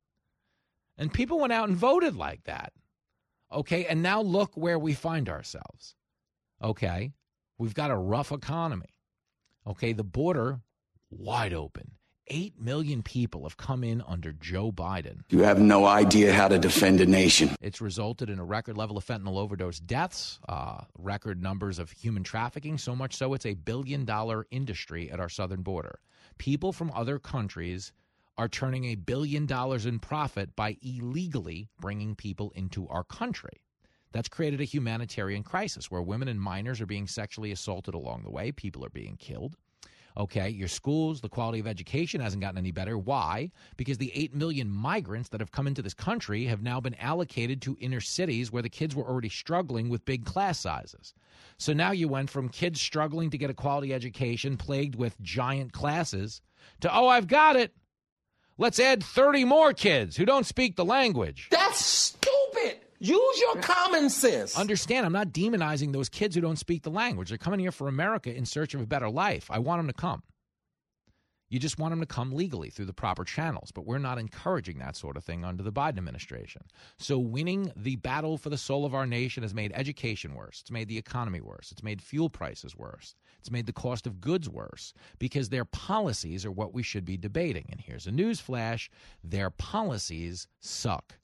And people went out and voted like that. Okay, and now look where we find ourselves. Okay, we've got a rough economy. Okay, the border, wide open. Eight million people have come in under Joe Biden. You have no idea how to defend a nation. It's resulted in a record level of fentanyl overdose deaths, uh, record numbers of human trafficking, so much so it's a billion-dollar industry at our southern border. People from other countries are turning a billion dollars in profit by illegally bringing people into our country. That's created a humanitarian crisis where women and minors are being sexually assaulted along the way. People are being killed. Okay, your schools, the quality of education hasn't gotten any better. Why? Because the eight million migrants that have come into this country have now been allocated to inner cities where the kids were already struggling with big class sizes. So now you went from kids struggling to get a quality education, plagued with giant classes, to, oh, I've got it. Let's add thirty more kids who don't speak the language. That's stupid. Use your common sense. Understand, I'm not demonizing those kids who don't speak the language. They're coming here for America in search of a better life. I want them to come. You just want them to come legally through the proper channels, but we're not encouraging that sort of thing under the Biden administration. So winning the battle for the soul of our nation has made education worse. It's made the economy worse. It's made fuel prices worse. It's made the cost of goods worse because their policies are what we should be debating. And here's a news flash. Their policies suck.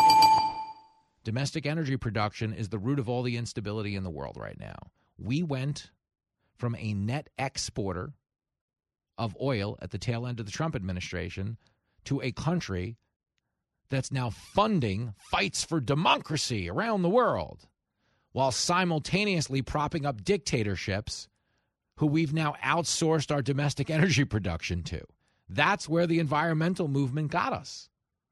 Domestic energy production is the root of all the instability in the world right now. We went from a net exporter of oil at the tail end of the Trump administration to a country that's now funding fights for democracy around the world while simultaneously propping up dictatorships who we've now outsourced our domestic energy production to. That's where the environmental movement got us.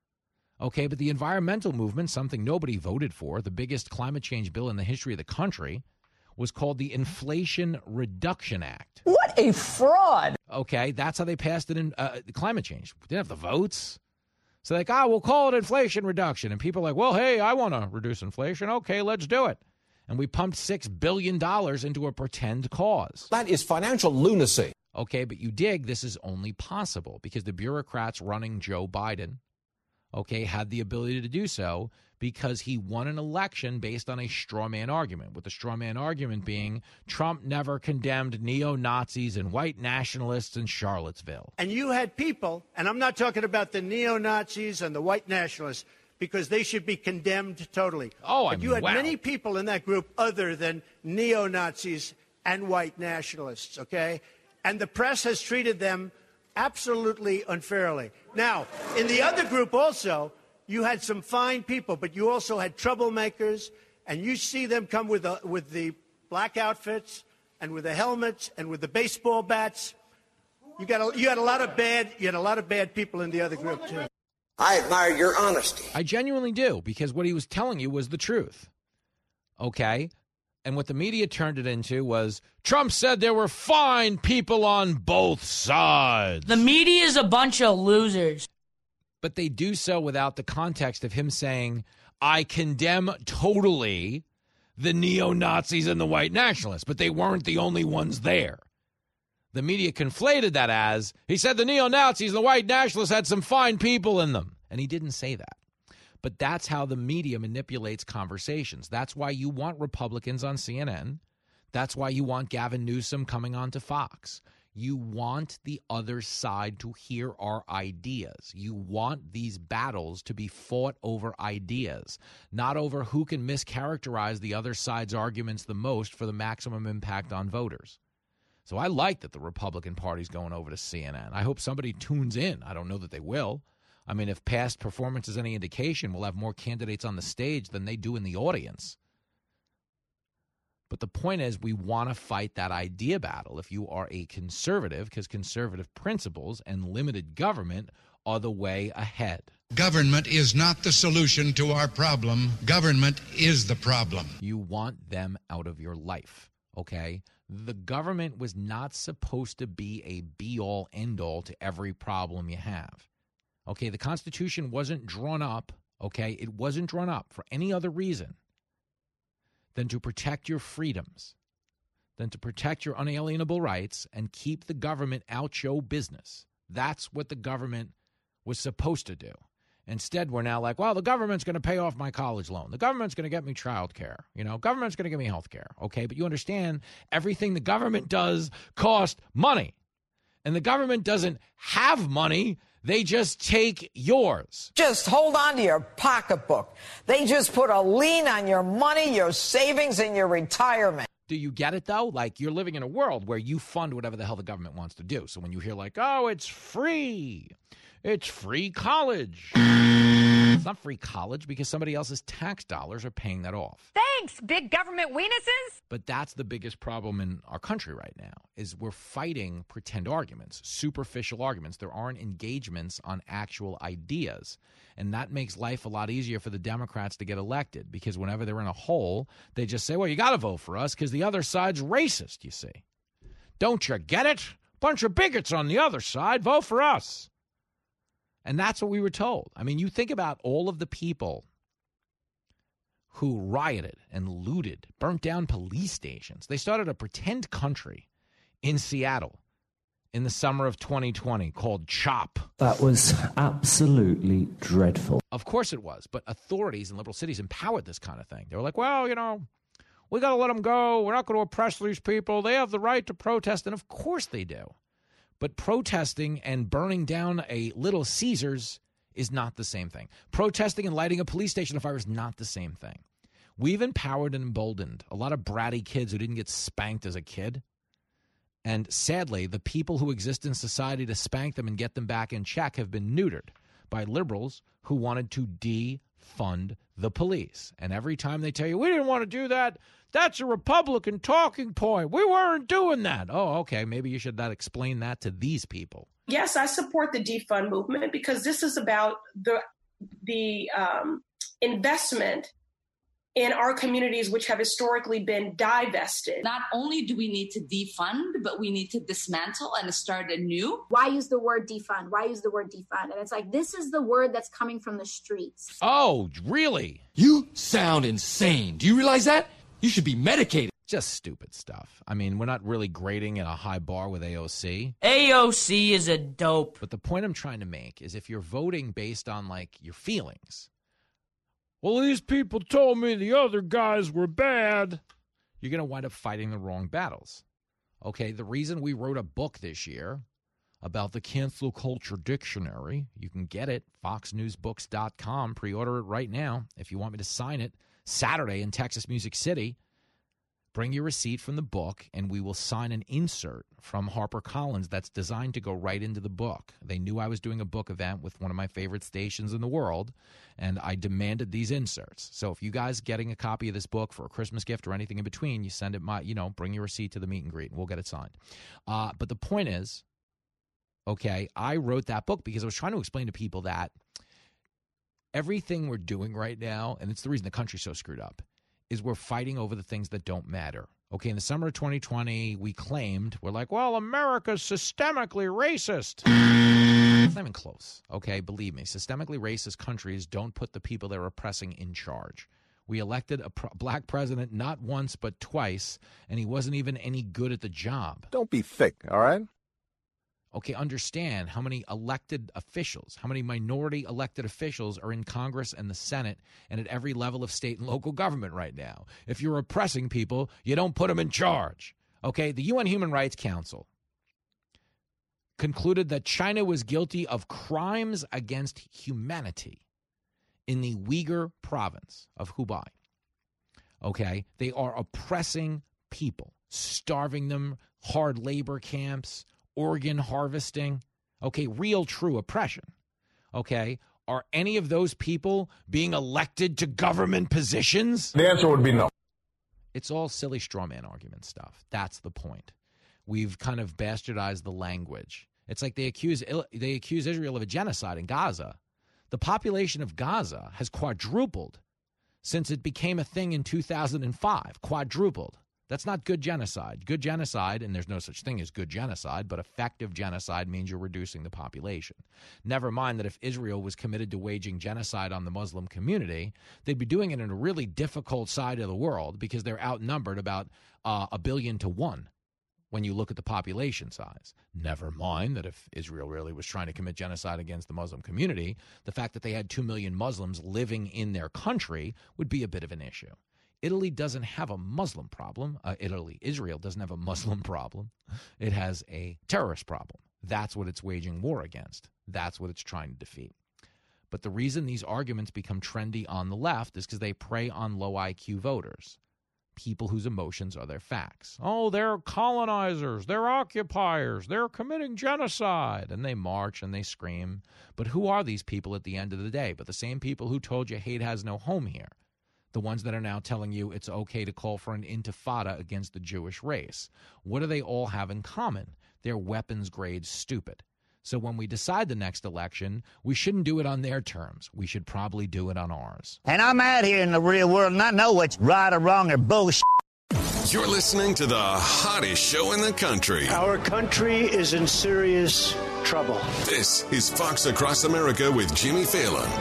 Okay, but the environmental movement, something nobody voted for, the biggest climate change bill in the history of the country, was called the Inflation Reduction Act. What a fraud. Okay, that's how they passed it in uh, climate change. They didn't have the votes. So they're like, ah, oh, we'll call it inflation reduction. And people are like, well, hey, I want to reduce inflation. Okay, let's do it. And we pumped six billion dollars into a pretend cause. That is financial lunacy. Okay, but you dig, this is only possible because the bureaucrats running Joe Biden, okay, had the ability to do so because he won an election based on a straw man argument, with the straw man argument being Trump never condemned neo-Nazis and white nationalists in Charlottesville. And you had people, and I'm not talking about the neo-Nazis and the white nationalists, because they should be condemned totally. Oh, I but mean, you had wow. many people in that group other than neo-Nazis and white nationalists, okay? And the press has treated them absolutely unfairly. Now, in the other group also, you had some fine people, but you also had troublemakers, and you see them come with the, with the black outfits and with the helmets and with the baseball bats. You got a, you had a lot of bad you had a lot of bad people in the other group too. I admire your honesty. I genuinely do, because what he was telling you was the truth. Okay? And what the media turned it into was Trump said there were fine people on both sides. The media is a bunch of losers. But they do so without the context of him saying, I condemn totally the neo-Nazis and the white nationalists, but they weren't the only ones there. The media conflated that as, he said the neo-Nazis and the white nationalists had some fine people in them. And he didn't say that. But that's how the media manipulates conversations. That's why you want Republicans on C N N. That's why you want Gavin Newsom coming on to Fox. You want the other side to hear our ideas. You want these battles to be fought over ideas, not over who can mischaracterize the other side's arguments the most for the maximum impact on voters. So I like that the Republican Party's going over to C N N. I hope somebody tunes in. I don't know that they will. I mean, if past performance is any indication, we'll have more candidates on the stage than they do in the audience. But the point is, we want to fight that idea battle if you are a conservative, because conservative principles and limited government are the way ahead. Government is not the solution to our problem. Government is the problem. You want them out of your life, okay? The government was not supposed to be a be-all, end-all to every problem you have. Okay, the Constitution wasn't drawn up, okay? It wasn't drawn up for any other reason than to protect your freedoms, than to protect your unalienable rights and keep the government out your business. That's what the government was supposed to do. Instead, we're now like, well, the government's going to pay off my college loan. The government's going to get me child care. You know, government's going to give me health care. Okay, but you understand, everything the government does costs money. And the government doesn't have money. They just take yours. Just hold on to your pocketbook. They just put a lien on your money, your savings, and your retirement. Do you get it, though? Like, you're living in a world where you fund whatever the hell the government wants to do. So when you hear like, oh, it's free, it's free college. It's not free college because somebody else's tax dollars are paying that off. Thanks, big government weenuses. But that's the biggest problem in our country right now, is we're fighting pretend arguments, superficial arguments. There aren't engagements on actual ideas. And that makes life a lot easier for the Democrats to get elected, because whenever they're in a hole, they just say, well, you got to vote for us because the other side's racist, you see. Don't you get it? Bunch of bigots on the other side. Vote for us. And that's what we were told. I mean, you think about all of the people who rioted and looted, burnt down police stations. They started a pretend country in Seattle in the summer of twenty twenty called CHOP. That was absolutely dreadful. Of course it was, but authorities in liberal cities empowered this kind of thing. They were like, well, you know, we got to let them go. We're not going to oppress these people. They have the right to protest, and of course they do. But protesting and burning down a Little Caesars is not the same thing. Protesting and lighting a police station on fire is not the same thing. We've empowered and emboldened a lot of bratty kids who didn't get spanked as a kid. And sadly, the people who exist in society to spank them and get them back in check have been neutered by liberals who wanted to defund the police. And every time they tell you, we didn't want to do that, that's a Republican talking point. We weren't doing that. Oh, okay. Maybe you should not explain that to these people. Yes, I support the defund movement because this is about the the um, investment in our communities, which have historically been divested. Not only do we need to defund, but we need to dismantle and start anew. Why use the word defund? Why use the word defund? And it's like, this is the word that's coming from the streets. Oh, really? You sound insane. Do you realize that? You should be medicated. Just stupid stuff. I mean, we're not really grading in a high bar with A O C. A O C is a dope. But the point I'm trying to make is if you're voting based on, like, your feelings, well, these people told me the other guys were bad, you're going to wind up fighting the wrong battles. Okay, the reason we wrote a book this year about the cancel culture dictionary, you can get it, fox news books dot com. Pre-order it right now. If you want me to sign it Saturday in Texas Music City, bring your receipt from the book, and we will sign an insert from HarperCollins that's designed to go right into the book. They knew I was doing a book event with one of my favorite stations in the world, and I demanded these inserts. So if you guys getting a copy of this book for a Christmas gift or anything in between, you send it my, you know, bring your receipt to the meet and greet, and we'll get it signed. Uh, but the point is, okay, I wrote that book because I was trying to explain to people that everything we're doing right now, and it's the reason the country's so screwed up, is we're fighting over the things that don't matter. Okay, in the summer of twenty twenty, we claimed, we're like, well, America's systemically racist. It's not even close, okay? Believe me, systemically racist countries don't put the people they're oppressing in charge. We elected a pro- black president not once but twice, and he wasn't even any good at the job. Don't be thick, all right? Okay, understand how many elected officials, how many minority elected officials are in Congress and the Senate and at every level of state and local government right now. If you're oppressing people, you don't put them in charge. Okay, the U N Human Rights Council concluded that China was guilty of crimes against humanity in the Uyghur province of Hubei. Okay, they are oppressing people, starving them, hard labor camps, organ harvesting, okay, real true oppression, okay? Are any of those people being elected to government positions? The answer would be no. It's all silly straw man argument stuff. That's the point. We've kind of bastardized the language. It's like they accuse they accuse Israel of a genocide in Gaza. The population of Gaza has quadrupled since it became a thing in two thousand five, quadrupled. That's not good genocide. Good genocide, and there's no such thing as good genocide, but effective genocide means you're reducing the population. Never mind that if Israel was committed to waging genocide on the Muslim community, they'd be doing it in a really difficult side of the world because they're outnumbered about uh, a billion to one when you look at the population size. Never mind that if Israel really was trying to commit genocide against the Muslim community, the fact that they had two million Muslims living in their country would be a bit of an issue. Italy doesn't have a Muslim problem. Uh, Italy, Israel doesn't have a Muslim problem. It has a terrorist problem. That's what it's waging war against. That's what it's trying to defeat. But the reason these arguments become trendy on the left is because they prey on low I Q voters, people whose emotions are their facts. Oh, they're colonizers, they're occupiers, they're committing genocide. And they march and they scream. But who are these people at the end of the day? But the same people who told you hate has no home here. The ones that are now telling you it's okay to call for an intifada against the Jewish race. What do they all have in common? They're weapons-grade stupid. So when we decide the next election, we shouldn't do it on their terms. We should probably do it on ours. And I'm out here in the real world, and I know what's right or wrong or bullshit. You're listening to the hottest show in the country. Our country is in serious trouble. This is Fox Across America with Jimmy Fallon.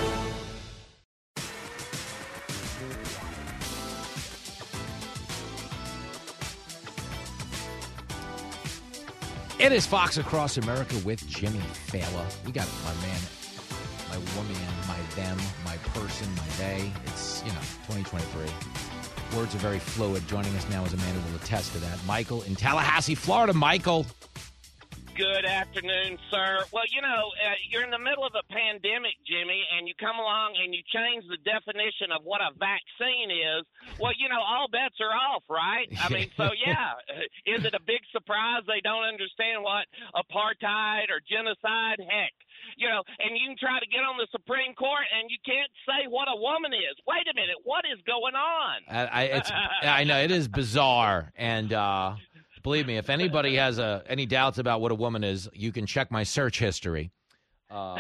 It is Fox Across America with Jimmy Fallon. We got my man, my woman, my them, my person, my they. It's, you know, twenty twenty-three. Words are very fluid. Joining us now is a man who will attest to that. Michael in Tallahassee, Florida. Michael. Good afternoon, sir. Well, you know, uh, you're in the middle of a pandemic, Jimmy, and you come along and you change the definition of what a vaccine is. Well, you know, all bets are off, right? I mean, so, yeah, is it a big surprise they don't understand what apartheid or genocide? Heck. You know, and you can try to get on the Supreme Court, and you can't say what a woman is. Wait a minute, what is going on? I, I, it's, I know, it is bizarre, and uh, believe me, if anybody has uh, any doubts about what a woman is, you can check my search history. Uh,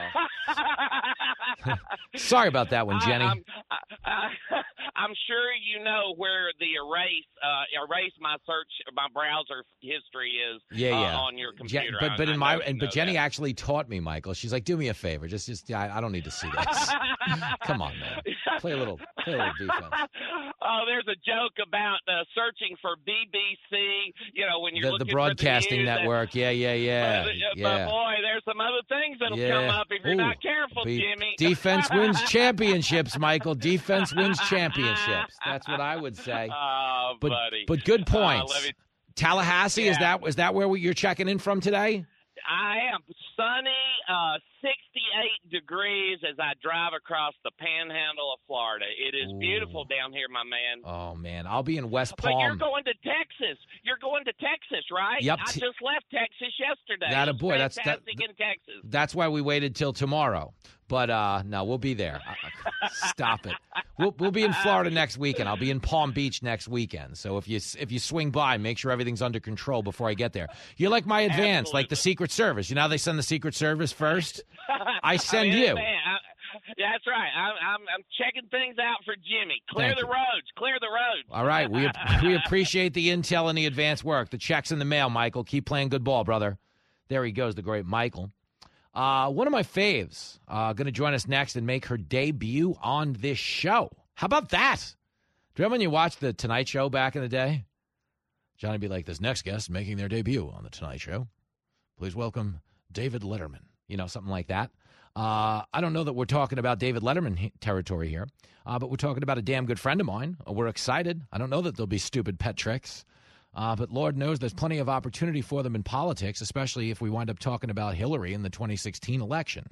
sorry about that one, Jenny. I, I'm, I, I'm sure you know where the erase uh, erase my search, my browser history is yeah, yeah. Uh, on your computer. Je- but but I, in I my and, but Jenny that. actually taught me, Michael. She's like, do me a favor, just just I, I don't need to see this. Come on, man, play a little play a little defense. Oh, there's a joke about uh, searching for B B C. You know, when you're the, looking the broadcasting for the news, network. Yeah, yeah, yeah, but, yeah. But boy, there's some other things that'll yeah. come up if you're Ooh, not careful, be, Jimmy. Defense wins championships, Michael. Defense wins championships. That's what I would say. Oh, but, buddy. But good points. Uh, me, Tallahassee, yeah. is that is that where we, you're checking in from today? I am sunny, uh, sixty-eight degrees as I drive across the panhandle of Florida. It is Ooh. beautiful down here, my man. Oh, man. I'll be in West Palm. But you're going to Texas. You're going to Texas, right? Yep. I just left Texas yesterday. That a boy. That's that, in Texas. That's why we waited till tomorrow. But uh, no, we'll be there. Stop it. We'll we'll be in Florida next weekend. I'll be in Palm Beach next weekend. So if you if you swing by, make sure everything's under control before I get there. You're like my advance, Absolutely. like the Secret Service. You know how they send the Secret Service first? I send I mean, you. Man, I, that's right. I'm, I'm I'm checking things out for Jimmy. Clear Thank the you. roads. Clear the roads. All right. We we appreciate the intel and the advance work. The check's in the mail, Michael. Keep playing good ball, brother. There he goes, the great Michael. Uh, one of my faves uh, going to join us next and make her debut on this show. How about that? Do you remember when you watched The Tonight Show back in the day? Johnny would be like, this next guest making their debut on The Tonight Show. Please welcome David Letterman. You know, something like that. Uh, I don't know that we're talking about David Letterman territory here, uh, but we're talking about a damn good friend of mine. We're excited. I don't know that there'll be stupid pet tricks. Uh, but Lord knows there's plenty of opportunity for them in politics, especially if we wind up talking about Hillary in the twenty sixteen election.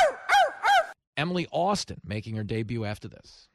Emily Austin making her debut after this.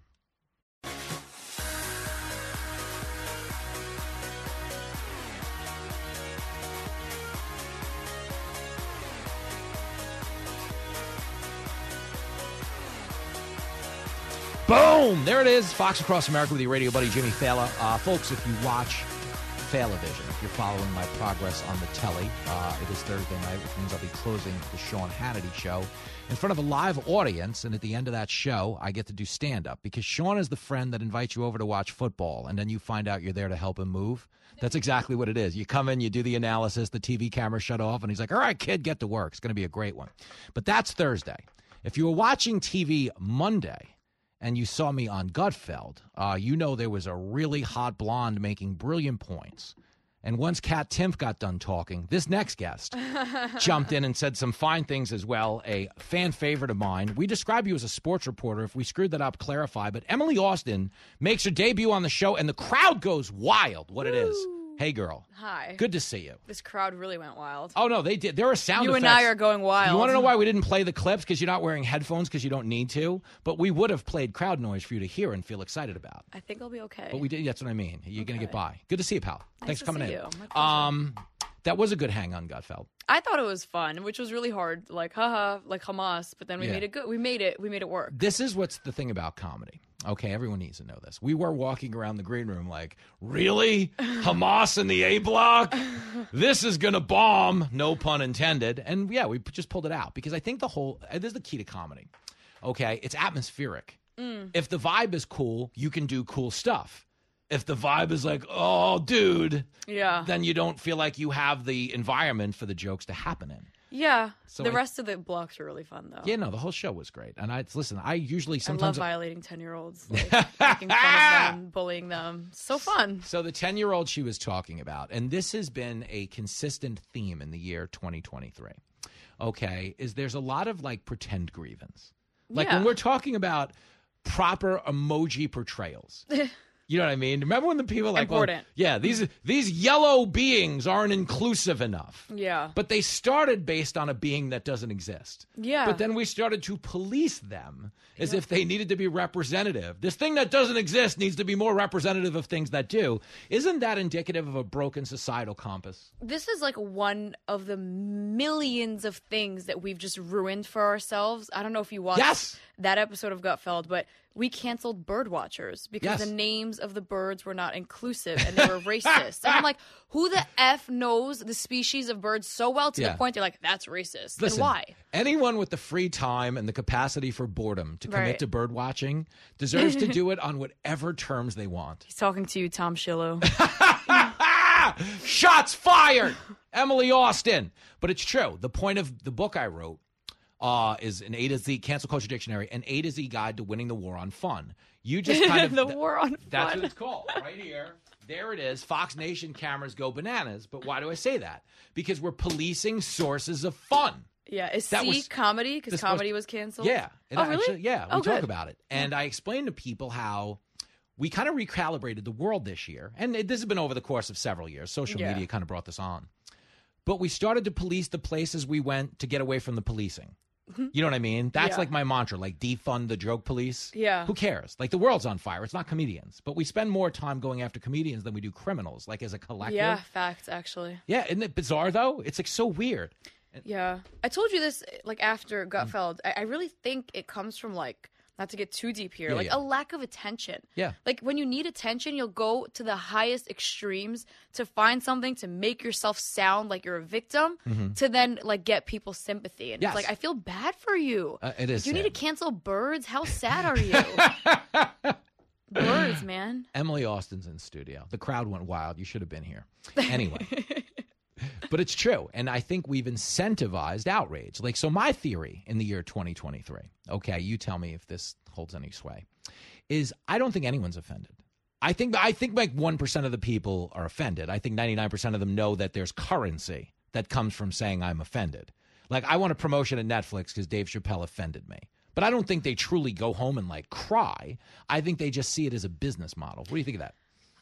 Boom! There it is. Fox Across America with your radio buddy, Jimmy Fallon. Uh, folks, if you watch Fallovision, if you're following my progress on the telly, uh, it is Thursday night, which means I'll be closing the Sean Hannity show in front of a live audience. And at the end of that show, I get to do stand-up because Sean is the friend that invites you over to watch football, and then you find out you're there to help him move. That's exactly what it is. You come in, you do the analysis, the T V camera shut off, and he's like, all right, kid, get to work. It's going to be a great one. But that's Thursday. If you were watching T V Monday and you saw me on Gutfeld, uh, you know there was a really hot blonde making brilliant points. And once Kat Timpf got done talking, this next guest jumped in and said some fine things as well, a fan favorite of mine. We describe you as a sports reporter. If we screwed that up, clarify. But Emily Austin makes her debut on the show, and the crowd goes wild, what Woo. It is. Hey, girl. Hi. Good to see you. This crowd really went wild. Oh, no, they did. There are sound you effects. You and I are going wild. You want to know why we didn't play the clips? Because you're not wearing headphones because you don't need to. But we would have played crowd noise for you to hear and feel excited about. I think I'll be okay. But we did. That's what I mean. You're okay. going to get by. Good to see you, pal. Nice Thanks to for coming see in. You. My um, that was a good hang on Gutfeld. I thought it was fun, which was really hard. Like, haha, like Hamas. But then we yeah. made it good. We made it. We made it work. This is what's the thing about comedy. Okay, everyone needs to know this. We were walking around the green room like, really? Hamas in the A block? This is going to bomb, no pun intended. And yeah, we just pulled it out because I think the whole, this is the key to comedy. Okay, it's atmospheric. Mm. If the vibe is cool, you can do cool stuff. If the vibe is like, oh, dude, yeah, then you don't feel like you have the environment for the jokes to happen in. Yeah. So the I- rest of the blocks were really fun, though. Yeah, no, the whole show was great. And I listen, I usually sometimes I love violating ten-year-olds, like, making fun of them, bullying them. So fun. So the ten-year-old she was talking about, and this has been a consistent theme in the year twenty twenty-three, okay, is there's a lot of, like, pretend grievance. Like, Yeah. when we're talking about proper emoji portrayals. You know what I mean? Remember when the people like, well, Important. yeah, these these yellow beings aren't inclusive enough. Yeah. But they started based on a being that doesn't exist. Yeah. But then we started to police them as if they needed to be representative. This thing that doesn't exist needs to be more representative of things that do. Isn't that indicative of a broken societal compass? This is like one of the millions of things that we've just ruined for ourselves. I don't know if you watched Yes. that episode of Gutfeld, but we canceled bird watchers because Yes. the names of the birds were not inclusive and they were racist. And I'm like, who the F knows the species of birds so well to Yeah. the point they're like, that's racist. Listen, and why? anyone with the free time and the capacity for boredom to commit Right. to bird watching deserves to do it on whatever terms they want. He's talking to you, Tom Shillow. Shots fired! Emily Austin. But it's true. The point of the book I wrote uh, is an A to Z cancel culture dictionary, an A to Z guide to winning the war on fun. You just kind of the war on fun. That's what it's called, right here. There it is. Fox Nation cameras go bananas. But why do I say that? Because we're policing sources of fun. Yeah, is That C was- comedy? Because this comedy was- was canceled? Yeah. It Oh, really? actually- yeah, we Oh, talk good. about it. And I explained to people how we kind of recalibrated the world this year. And it, this has been over the course of several years. Social Yeah. media kind of brought this on. But we started to police the places we went to get away from the policing. You know what I mean? That's Yeah. like my mantra, like defund the joke police. Yeah. Who cares? Like the world's on fire. It's not comedians. But we spend more time going after comedians than we do criminals, like as a collective. Yeah, facts, actually. Yeah, isn't it bizarre, though? It's like so weird. Yeah. I told you this, like, after Gutfeld. I, I really think it comes from, like, not to get too deep here, Yeah, like yeah. a lack of attention. Yeah. Like, when you need attention, you'll go to the highest extremes to find something to make yourself sound like you're a victim Mhm. to then, like, get people's sympathy. And Yes. it's like, I feel bad for you. Uh, it is You need sad. to cancel birds? How sad are you? Birds, man. Emily Austin's in studio. The crowd went wild. You should have been here. Anyway. But it's true. And I think we've incentivized outrage. Like, so my theory in the year twenty twenty-three, okay, you tell me if this holds any sway, is I don't think anyone's offended. I think I think like one percent of the people are offended. I think ninety-nine percent of them know that there's currency that comes from saying I'm offended. Like, I want a promotion at Netflix because Dave Chappelle offended me. But I don't think they truly go home and, like, cry. I think they just see it as a business model. What do you think of that?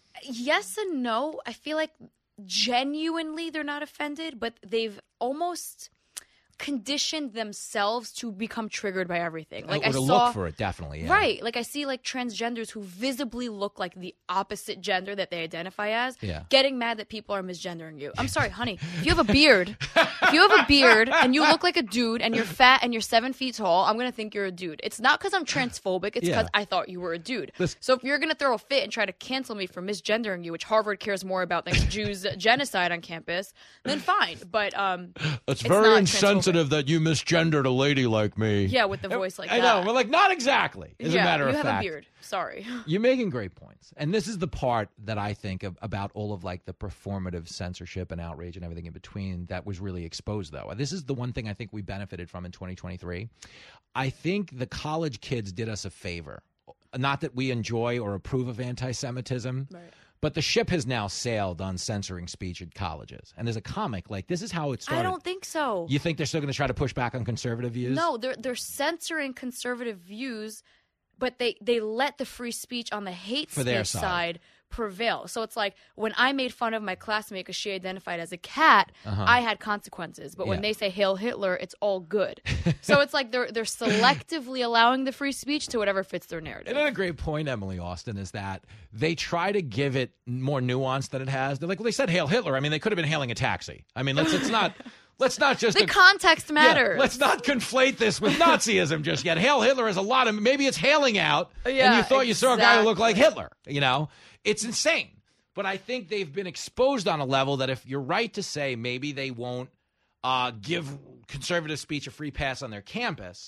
Yes and no. I feel like genuinely they're not offended, but they've almost conditioned themselves to become triggered by everything. Like or I to saw, look for it, definitely. Yeah. Right. Like I see like transgenders who visibly look like the opposite gender that they identify as, Yeah. getting mad that people are misgendering you. I'm sorry, honey. If you have a beard, if you have a beard and you look like a dude and you're fat and you're seven feet tall, I'm going to think you're a dude. It's not because I'm transphobic. It's Yeah. because I thought you were a dude. Listen- So if you're going to throw a fit and try to cancel me for misgendering you, which Harvard cares more about than Jews genocide on campus, then fine. But um, It's, it's very not insensitive that you misgendered a lady like me. yeah, with the voice like I that. know. We're like, not exactly, as yeah, a matter you of have fact. a beard. Sorry. You're making great points. And this is the part that I think of, about all of like the performative censorship and outrage and everything in between that was really exposed, though. This is the one thing I think we benefited from in twenty twenty-three. I think the college kids did us a favor. Not that we enjoy or approve of anti-Semitism, Right. but the ship has now sailed on censoring speech at colleges. And as a comic, like, this is how it started. I don't think so. You think they're still going to try to push back on conservative views? No, they're they're censoring conservative views, but they they let the free speech on the hate For speech their side. side. prevail. So it's like when I made fun of my classmate because she identified as a cat, Uh-huh. I had consequences. But when Yeah. they say "Hail Hitler," it's all good. So it's like they're they're selectively allowing the free speech to whatever fits their narrative. And then a great point, Emily Austin, is that they try to give it more nuance than it has. They're like, well, they said "Hail Hitler." I mean, they could have been hailing a taxi. I mean, let's it's not let's not just The context Yeah, matters. let's not conflate this with Nazism just yet. Hail Hitler has a lot of maybe it's hailing out, and Yeah, you thought you saw a guy who looked like exactly. Hitler. You know, it's insane. But I think they've been exposed on a level that if you're right to say maybe they won't uh, give conservative speech a free pass on their campus,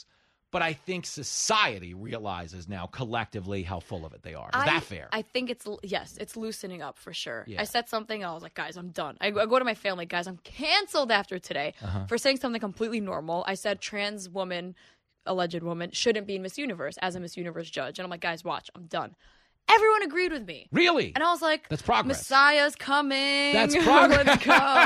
But I think society realizes now collectively how full of it they are. Is I, that fair? I think it's, yes, it's loosening up for sure. Yeah. I said something, I was like, guys, I'm done. I, I go to my family, guys, I'm canceled after today Uh-huh. for saying something completely normal. I said trans woman, alleged woman, shouldn't be in Miss Universe as a Miss Universe judge. And I'm like, guys, watch, I'm done. Everyone agreed with me. Really? And I was like, that's progress. Messiah's coming. That's progress. Let's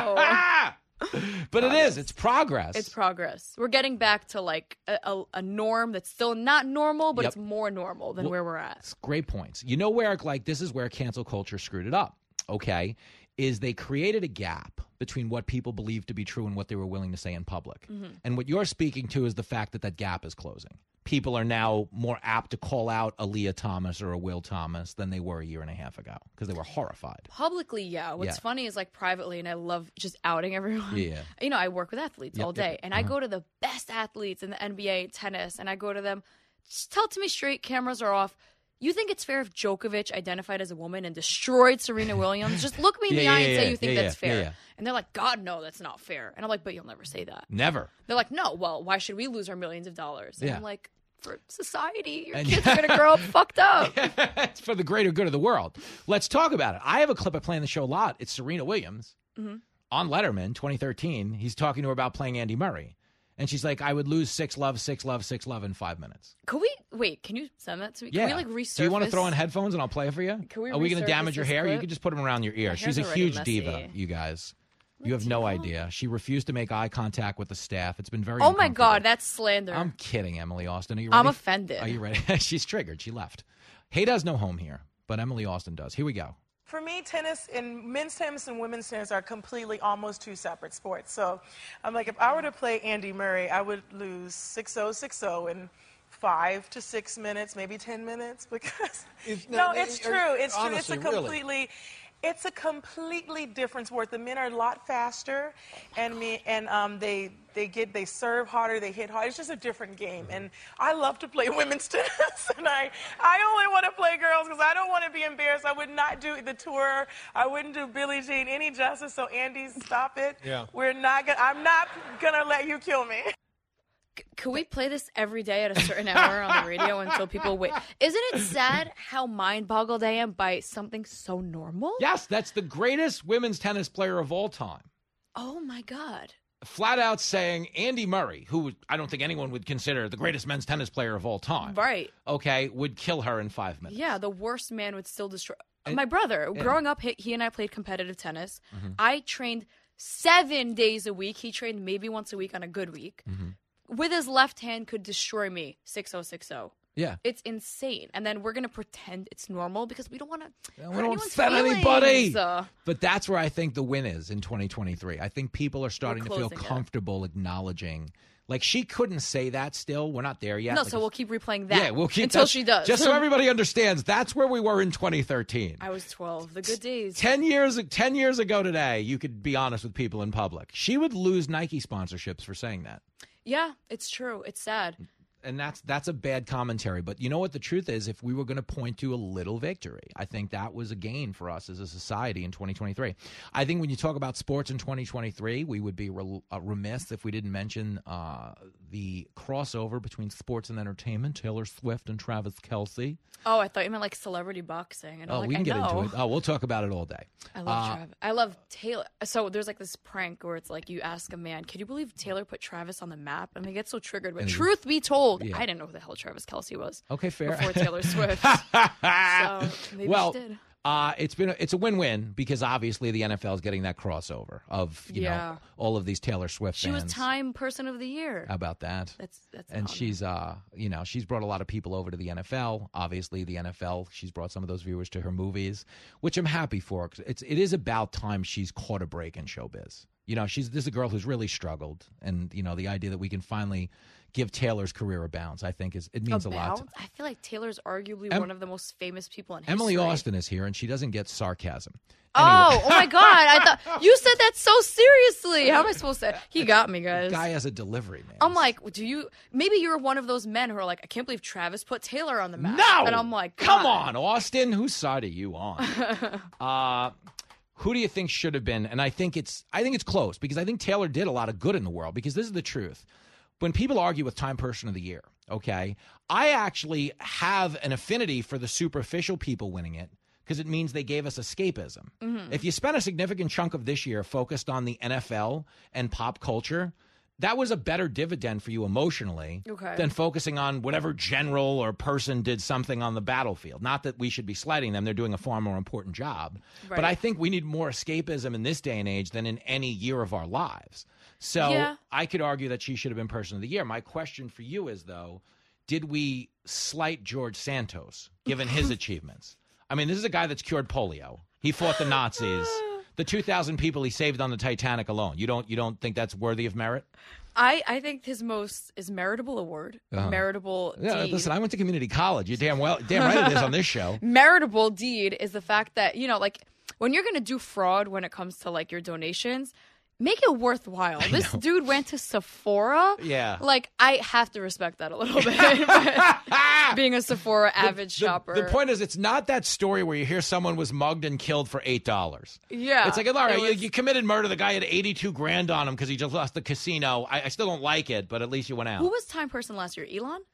go. But it is. It's progress. It's progress. We're getting back to like a, a, a norm that's still not normal, but Yep. it's more normal than Well, where we're at. It's great points. You know where, like, this is where cancel culture screwed it up, okay, is they created a gap between what people believed to be true and what they were willing to say in public. Mhm. And what you're speaking to is the fact that that gap is closing. People are now more apt to call out a Leah Thomas or a Will Thomas than they were a year and a half ago because they were horrified. Publicly, yeah. What's Yeah. funny is like privately, and I love just outing everyone. Yeah. You know, I work with athletes Yep, all day, yep. and I Uh-huh. go to the best athletes in the N B A, tennis, and I go to them, just tell it to me straight, cameras are off. You think it's fair if Djokovic identified as a woman and destroyed Serena Williams? Just look me in Yeah, the yeah, eye and yeah, say you think yeah, that's yeah, fair. yeah, yeah. And they're like, God, no, that's not fair. And I'm like, but you'll never say that. Never. They're like, no, well, why should we lose our millions of dollars? And Yeah. I'm like, for society, your And- kids are going to grow up fucked up. It's for the greater good of the world. Let's talk about it. I have a clip I play on the show a lot. It's Serena Williams Mhm. on Letterman, twenty thirteen. He's talking to her about playing Andy Murray. And she's like, I would lose six love, six love, six love in five minutes. Could we, wait, can you send that to me? Yeah. Can we like resurface? Do you want to throw on headphones and I'll play it for you? Can we Are we going to resurface damage your this hair? You clip? can just put them around your ear. My She's a hair's already huge messy. diva, you guys. You have no idea. She refused to make eye contact with the staff. It's been very Oh my uncomfortable. God, that's slander. I'm kidding, Emily Austin. Are you ready? I'm offended. Are you ready? She's triggered. She left. Hay does no home here, but Emily Austin does. Here we go. For me, tennis and men's tennis and women's tennis are completely almost two separate sports. So I'm like, if I were to play Andy Murray, I would lose six oh, six oh in five to six minutes, maybe ten minutes, because It's no, not- it's are- true. It's true. honestly, It's a really. completely. It's a completely different sport. The men are a lot faster, and me and um, they they get they serve harder, they hit hard. It's just a different game, and I love to play women's tennis, and I I only want to play girls because I don't want to be embarrassed. I would not do the tour. I wouldn't do Billie Jean any justice. So Andy, stop it. Yeah. We're not gonna. I'm not gonna let you kill me. Could we play this every day at a certain hour on the radio until people wait? Isn't it sad how mind-boggled I am by something so normal? Yes, that's the greatest women's tennis player of all time. Oh my God. Flat out saying Andy Murray, who I don't think anyone would consider the greatest men's tennis player of all time, Right. okay, would kill her in five minutes. Yeah, the worst man would still destroy. And- My brother, yeah. growing up, he, he and I played competitive tennis. Mhm. I trained seven days a week. He trained maybe once a week on a good week. Mhm. With his left hand, could destroy me. six oh six oh. Yeah. It's insane. And then we're going to pretend it's normal because we don't want to. We don't offend anybody. But that's where I think the win is in twenty twenty-three. I think people are starting to feel closing it. comfortable acknowledging. Like, she couldn't say that still. We're not there yet. No, Like, so we'll keep replaying that yeah, we'll keep until that's- she does. Just so everybody understands, that's where we were in twenty thirteen. I was twelve. The good days. Ten years, ten years ago today, you could be honest with people in public. She would lose Nike sponsorships for saying that. Yeah, it's true. It's sad. And that's that's a bad commentary. But you know what the truth is? If we were going to point to a little victory, I think that was a gain for us as a society in twenty twenty-three. I think when you talk about sports in twenty twenty-three, we would be re- uh, remiss if we didn't mention uh, the crossover between sports and entertainment, Taylor Swift and Travis Kelce. Oh, I thought you meant like celebrity boxing. And I'm Oh, like, we can I get know. into it. Oh, we'll talk about it all day. I love Uh, Travis. I love Taylor. So there's like this prank where it's like you ask a man, "Can you believe Taylor put Travis on the map?" And they get so triggered. But And he- truth be told, Yeah. I didn't know who the hell Travis Kelce was. Okay, fair. Before Taylor Swift. so maybe well, she did. Uh, it's been a, it's a win-win because obviously the N F L is getting that crossover of you Yeah. know all of these Taylor Swift She fans. was Time Person of the Year. How about that? That's that's and an she's uh you know she's brought a lot of people over to the N F L. Obviously, the N F L she's brought some of those viewers to her movies, which I'm happy for. 'Cause it's it is about time she's caught a break in showbiz. You know, she's this is a girl who's really struggled, and you know the idea that we can finally give Taylor's career a bounce, I think is it means a lot. To, About? I feel like Taylor's arguably Em- one of the most famous people in Emily history. Austin is here, and she doesn't get sarcasm. Oh, oh my God! I thought you said that so seriously. How am I supposed to? He got me, guys. Guy has a delivery, man. I'm like, do you? Maybe you're one of those men who are like, I can't believe Travis put Taylor on the map. No, and I'm like, come God. on, Austin. Whose side are you on? uh, who do you think should have been? And I think it's I think it's close because I think Taylor did a lot of good in the world because this is the truth. When people argue with Time Person of the Year, Okay. I actually have an affinity for the superficial people winning it because it means they gave us escapism. Mm-hmm. If you spent a significant chunk of this year focused on the N F L and pop culture, that was a better dividend for you emotionally Okay. than focusing on whatever general or person did something on the battlefield. Not that we should be slighting them. They're doing a far more important job. Right. But I think we need more escapism in this day and age than in any year of our lives. So Yeah. I could argue that she should have been Person of the Year. My question for you is, though, did we slight George Santos given his achievements? I mean, this is a guy that's cured polio. He fought the Nazis. The two thousand people he saved on the Titanic alone. You don't you don't think that's worthy of merit? I, I think his most is meritable award, Uh-huh. meritable Yeah, deed. listen, I went to community college. You damn well, damn right it is on this show. Meritable deed is the fact that, you know, like when you're going to do fraud when it comes to like your donations, make it worthwhile. This dude went to Sephora. Yeah. Like, I have to respect that a little bit. But being a Sephora avid The- shopper. The point is, it's not that story where you hear someone was mugged and killed for eight dollars. Yeah. It's like, all right, it you, was- you committed murder. The guy had eighty-two grand on him because he just lost the casino. I, I still don't like it, but at least you went out. Who was Time Person last year? Elon?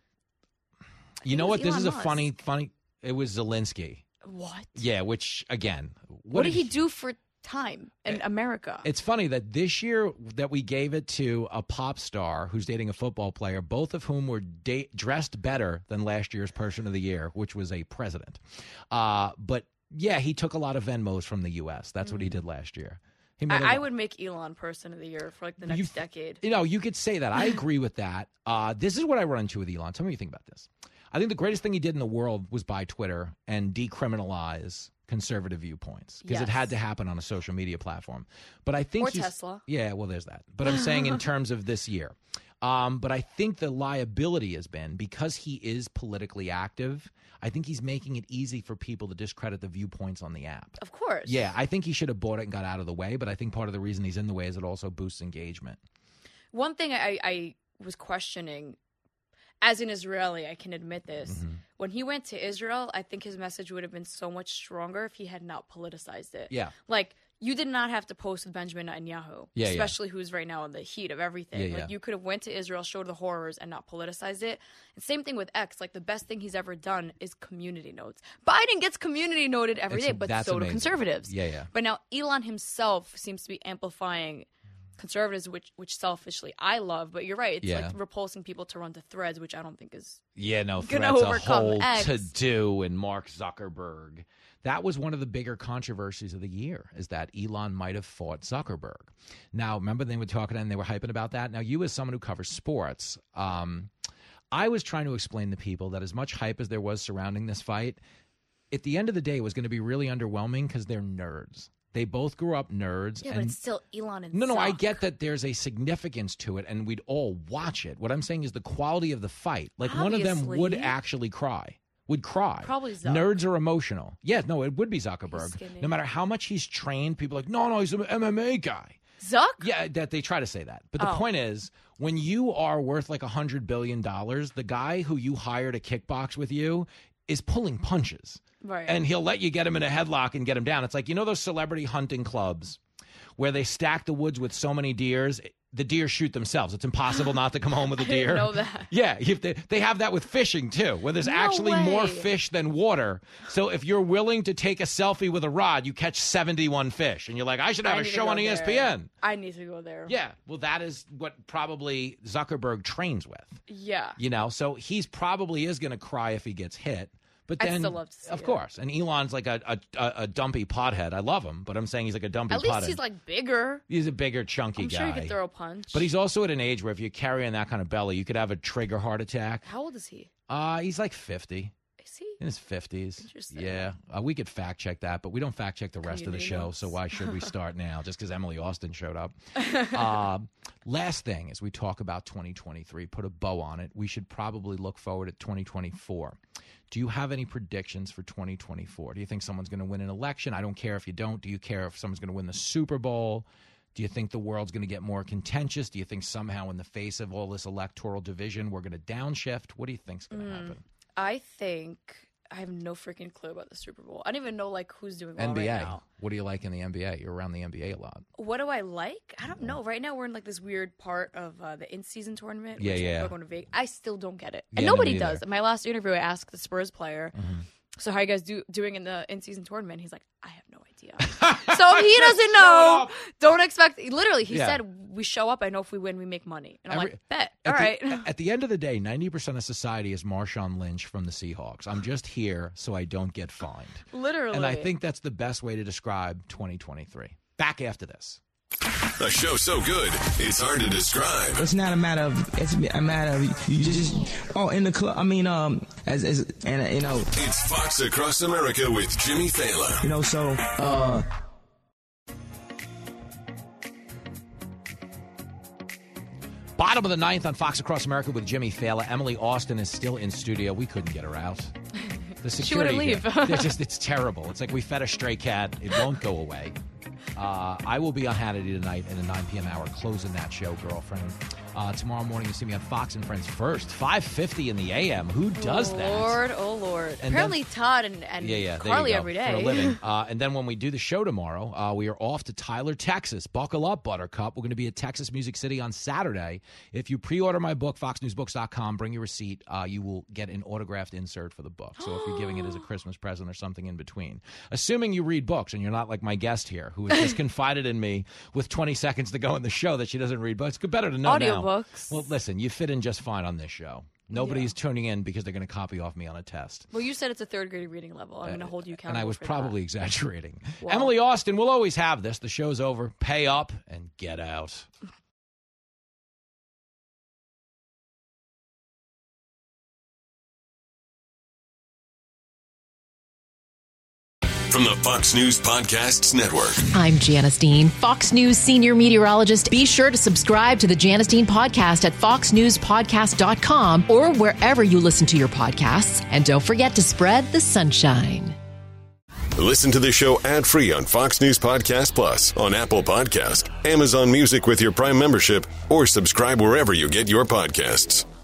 you know it what? was This Elon is a Musk. funny, funny. It was Zelensky. What? Yeah, which again, What, did he do for time in America? It's funny that this year that we gave it to a pop star who's dating a football player, both of whom were da- dressed better than last year's Person of the Year, which was a president. Uh, but yeah, he took a lot of Venmos from the U S. That's what he did last year. He made a I, I lot- would make Elon Person of the Year for like the next You- decade. You know, you could say that. I agree with that. Uh, this is what I run into with Elon. Tell me what you think about this. I think the greatest thing he did in the world was buy Twitter and decriminalize conservative viewpoints because it Yes. had to happen on a social media platform. But I think Or he's, Tesla. Yeah, well, there's that. But I'm saying in terms of this year. Um, but I think the liability has been because he is politically active. I think he's making it easy for people to discredit the viewpoints on the app. Of course. Yeah, I think he should have bought it and got out of the way. But I think part of the reason he's in the way is it also boosts engagement. One thing I, I was questioning, as an Israeli, I can admit this. Mm-hmm. When he went to Israel, I think his message would have been so much stronger if he had not politicized it. Yeah. Like, you did not have to post with Benjamin Netanyahu, Yeah, yeah. especially who's right now in the heat of everything. Yeah, like, yeah. you could have went to Israel, showed the horrors, and not politicized it. And same thing with X. Like, the best thing he's ever done is community notes. Biden gets community noted every day, It's- but that's so amazing. do conservatives. Yeah, yeah. But now Elon himself seems to be amplifying conservatives, which which selfishly I love. But you're right; it's Yeah. like repulsing people to run to Threads, which I don't think is Yeah, no, gonna Threads a overcome whole X. to do, and Mark Zuckerberg. That was one of the bigger controversies of the year, is that Elon might have fought Zuckerberg. Now, remember they were talking and they were hyping about that? Now, you as someone who covers sports, um, I was trying to explain to people that as much hype as there was surrounding this fight, at the end of the day, it was going to be really underwhelming because they're nerds. They both grew up nerds. yeah, and but it's still Elon and no, no, I Zuck. get that there's a significance to it, and we'd all watch it. What I'm saying is the quality of the fight. Like, one of them would Obviously. actually cry, would cry. Probably Zuck. Nerds are emotional. Yeah, no, it would be He's Zuckerberg. skinny. No matter how much he's trained, people are like, no, no, he's an M M A guy. Zuck. Yeah, that they try to say that. But the Oh. point is, when you are worth like one hundred billion dollars, the guy who you hire to kickbox with you is pulling punches. Right. And he'll let you get him in a headlock and get him down. It's like, you know those celebrity hunting clubs where they stack the woods with so many deers, the deer shoot themselves. It's impossible not to come home with a I didn't deer. know that. Yeah, if they, they have that with fishing too, where there's No actually more way. fish than water. So if you're willing to take a selfie with a rod, you catch seventy-one fish. And you're like, I should have I a need to show go on E S P N. there. I need to go there. Yeah, well, that is what probably Zuckerberg trains with. Yeah. You know, so he's probably is going to cry if he gets hit. But I'd then, still love to see of it. course, and Elon's like a, a a a dumpy pothead. I love him, but I'm saying he's like a dumpy At least pothead. he's like bigger. He's a bigger, chunky I'm guy. sure he could throw a punch. But he's also at an age where if you're carrying that kind of belly, you could have a trigger heart attack. How old is he? Uh, he's like fifty. Is he? In his fifties. Interesting. Yeah. Uh, we could fact check that, but we don't fact check the rest of the Community show, notes. so why should we start now just because Emily Austin showed up? uh, last thing, as we talk about twenty twenty-three, put a bow on it, we should probably look forward at twenty twenty-four. Do you have any predictions for twenty twenty-four? Do you think someone's going to win an election? I don't care if you don't. Do you care if someone's going to win the Super Bowl? Do you think the world's going to get more contentious? Do you think somehow in the face of all this electoral division, we're going to downshift? What do you think's going to Mm. happen? I think I have no freaking clue about the Super Bowl. I don't even know like who's doing well N B A. right now. What do you like in the N B A? You're around the N B A a lot. What do I like? I don't know. Right now we're in like this weird part of uh, the in-season tournament. Yeah, which yeah. We're going to Vegas. I still don't get it, and Yeah, nobody no, me does. either. My last interview, I asked the Spurs player, Mm-hmm. "So how are you guys do, doing in the in-season tournament?" He's like, "I have no idea." So he doesn't know. Don't expect. Literally, he Yeah. said, "We show up. I know if we win, we make money." And I'm Every- like, "Bet. All At right." the, at the end of the day, ninety percent of society is Marshawn Lynch from the Seahawks. I'm just here so I don't get fined. Literally. And I think that's the best way to describe twenty twenty-three. Back after this. A show so good, it's hard to describe. It's not a matter of. It's a matter of you just. Oh, in the club. I mean, um, as as and uh, you know. It's Fox Across America with Jimmy Fallon. You know, so uh. Bottom of the ninth on Fox Across America with Jimmy Fallon. Emily Austin is still in studio. We couldn't get her out. The She security wouldn't leave. here, it's just it's terrible. It's like we fed a stray cat. It won't go away. Uh, I will be on Hannity tonight in the nine p.m. hour, closing that show, girlfriend. Uh, tomorrow morning, you see me on Fox and Friends first, five fifty in the a m. Who does that? Lord, oh Lord. And Apparently then- Todd and, and Yeah, yeah. there Carly you go, every day. for a living. Uh, and then when we do the show tomorrow, uh, we are off to Tyler, Texas. Buckle up, Buttercup. We're going to be at Texas Music City on Saturday. If you pre-order my book, fox news books dot com, bring your receipt. Uh, you will get an autographed insert for the book. So if you're giving it as a Christmas present or something in between, assuming you read books and you're not like my guest here, who has just confided in me with twenty seconds to go in the show that she doesn't read books. It's better to know now. Audiobooks. Well, listen, you fit in just fine on this show. Nobody's tuning in because they're going to copy off me on a test. Well, you said it's a third grade reading level. I'm going to hold you accountable. And I was for probably exaggerating. Wow. Emily Austin, we'll always have this. The show's over. Pay up and get out. From the Fox News Podcasts Network. I'm Janice Dean, Fox News senior meteorologist. Be sure to subscribe to the Janice Dean podcast at fox news podcast dot com or wherever you listen to your podcasts. And don't forget to spread the sunshine. Listen to the show ad-free on Fox News Podcast Plus, on Apple Podcast, Amazon Music with your Prime membership, or subscribe wherever you get your podcasts.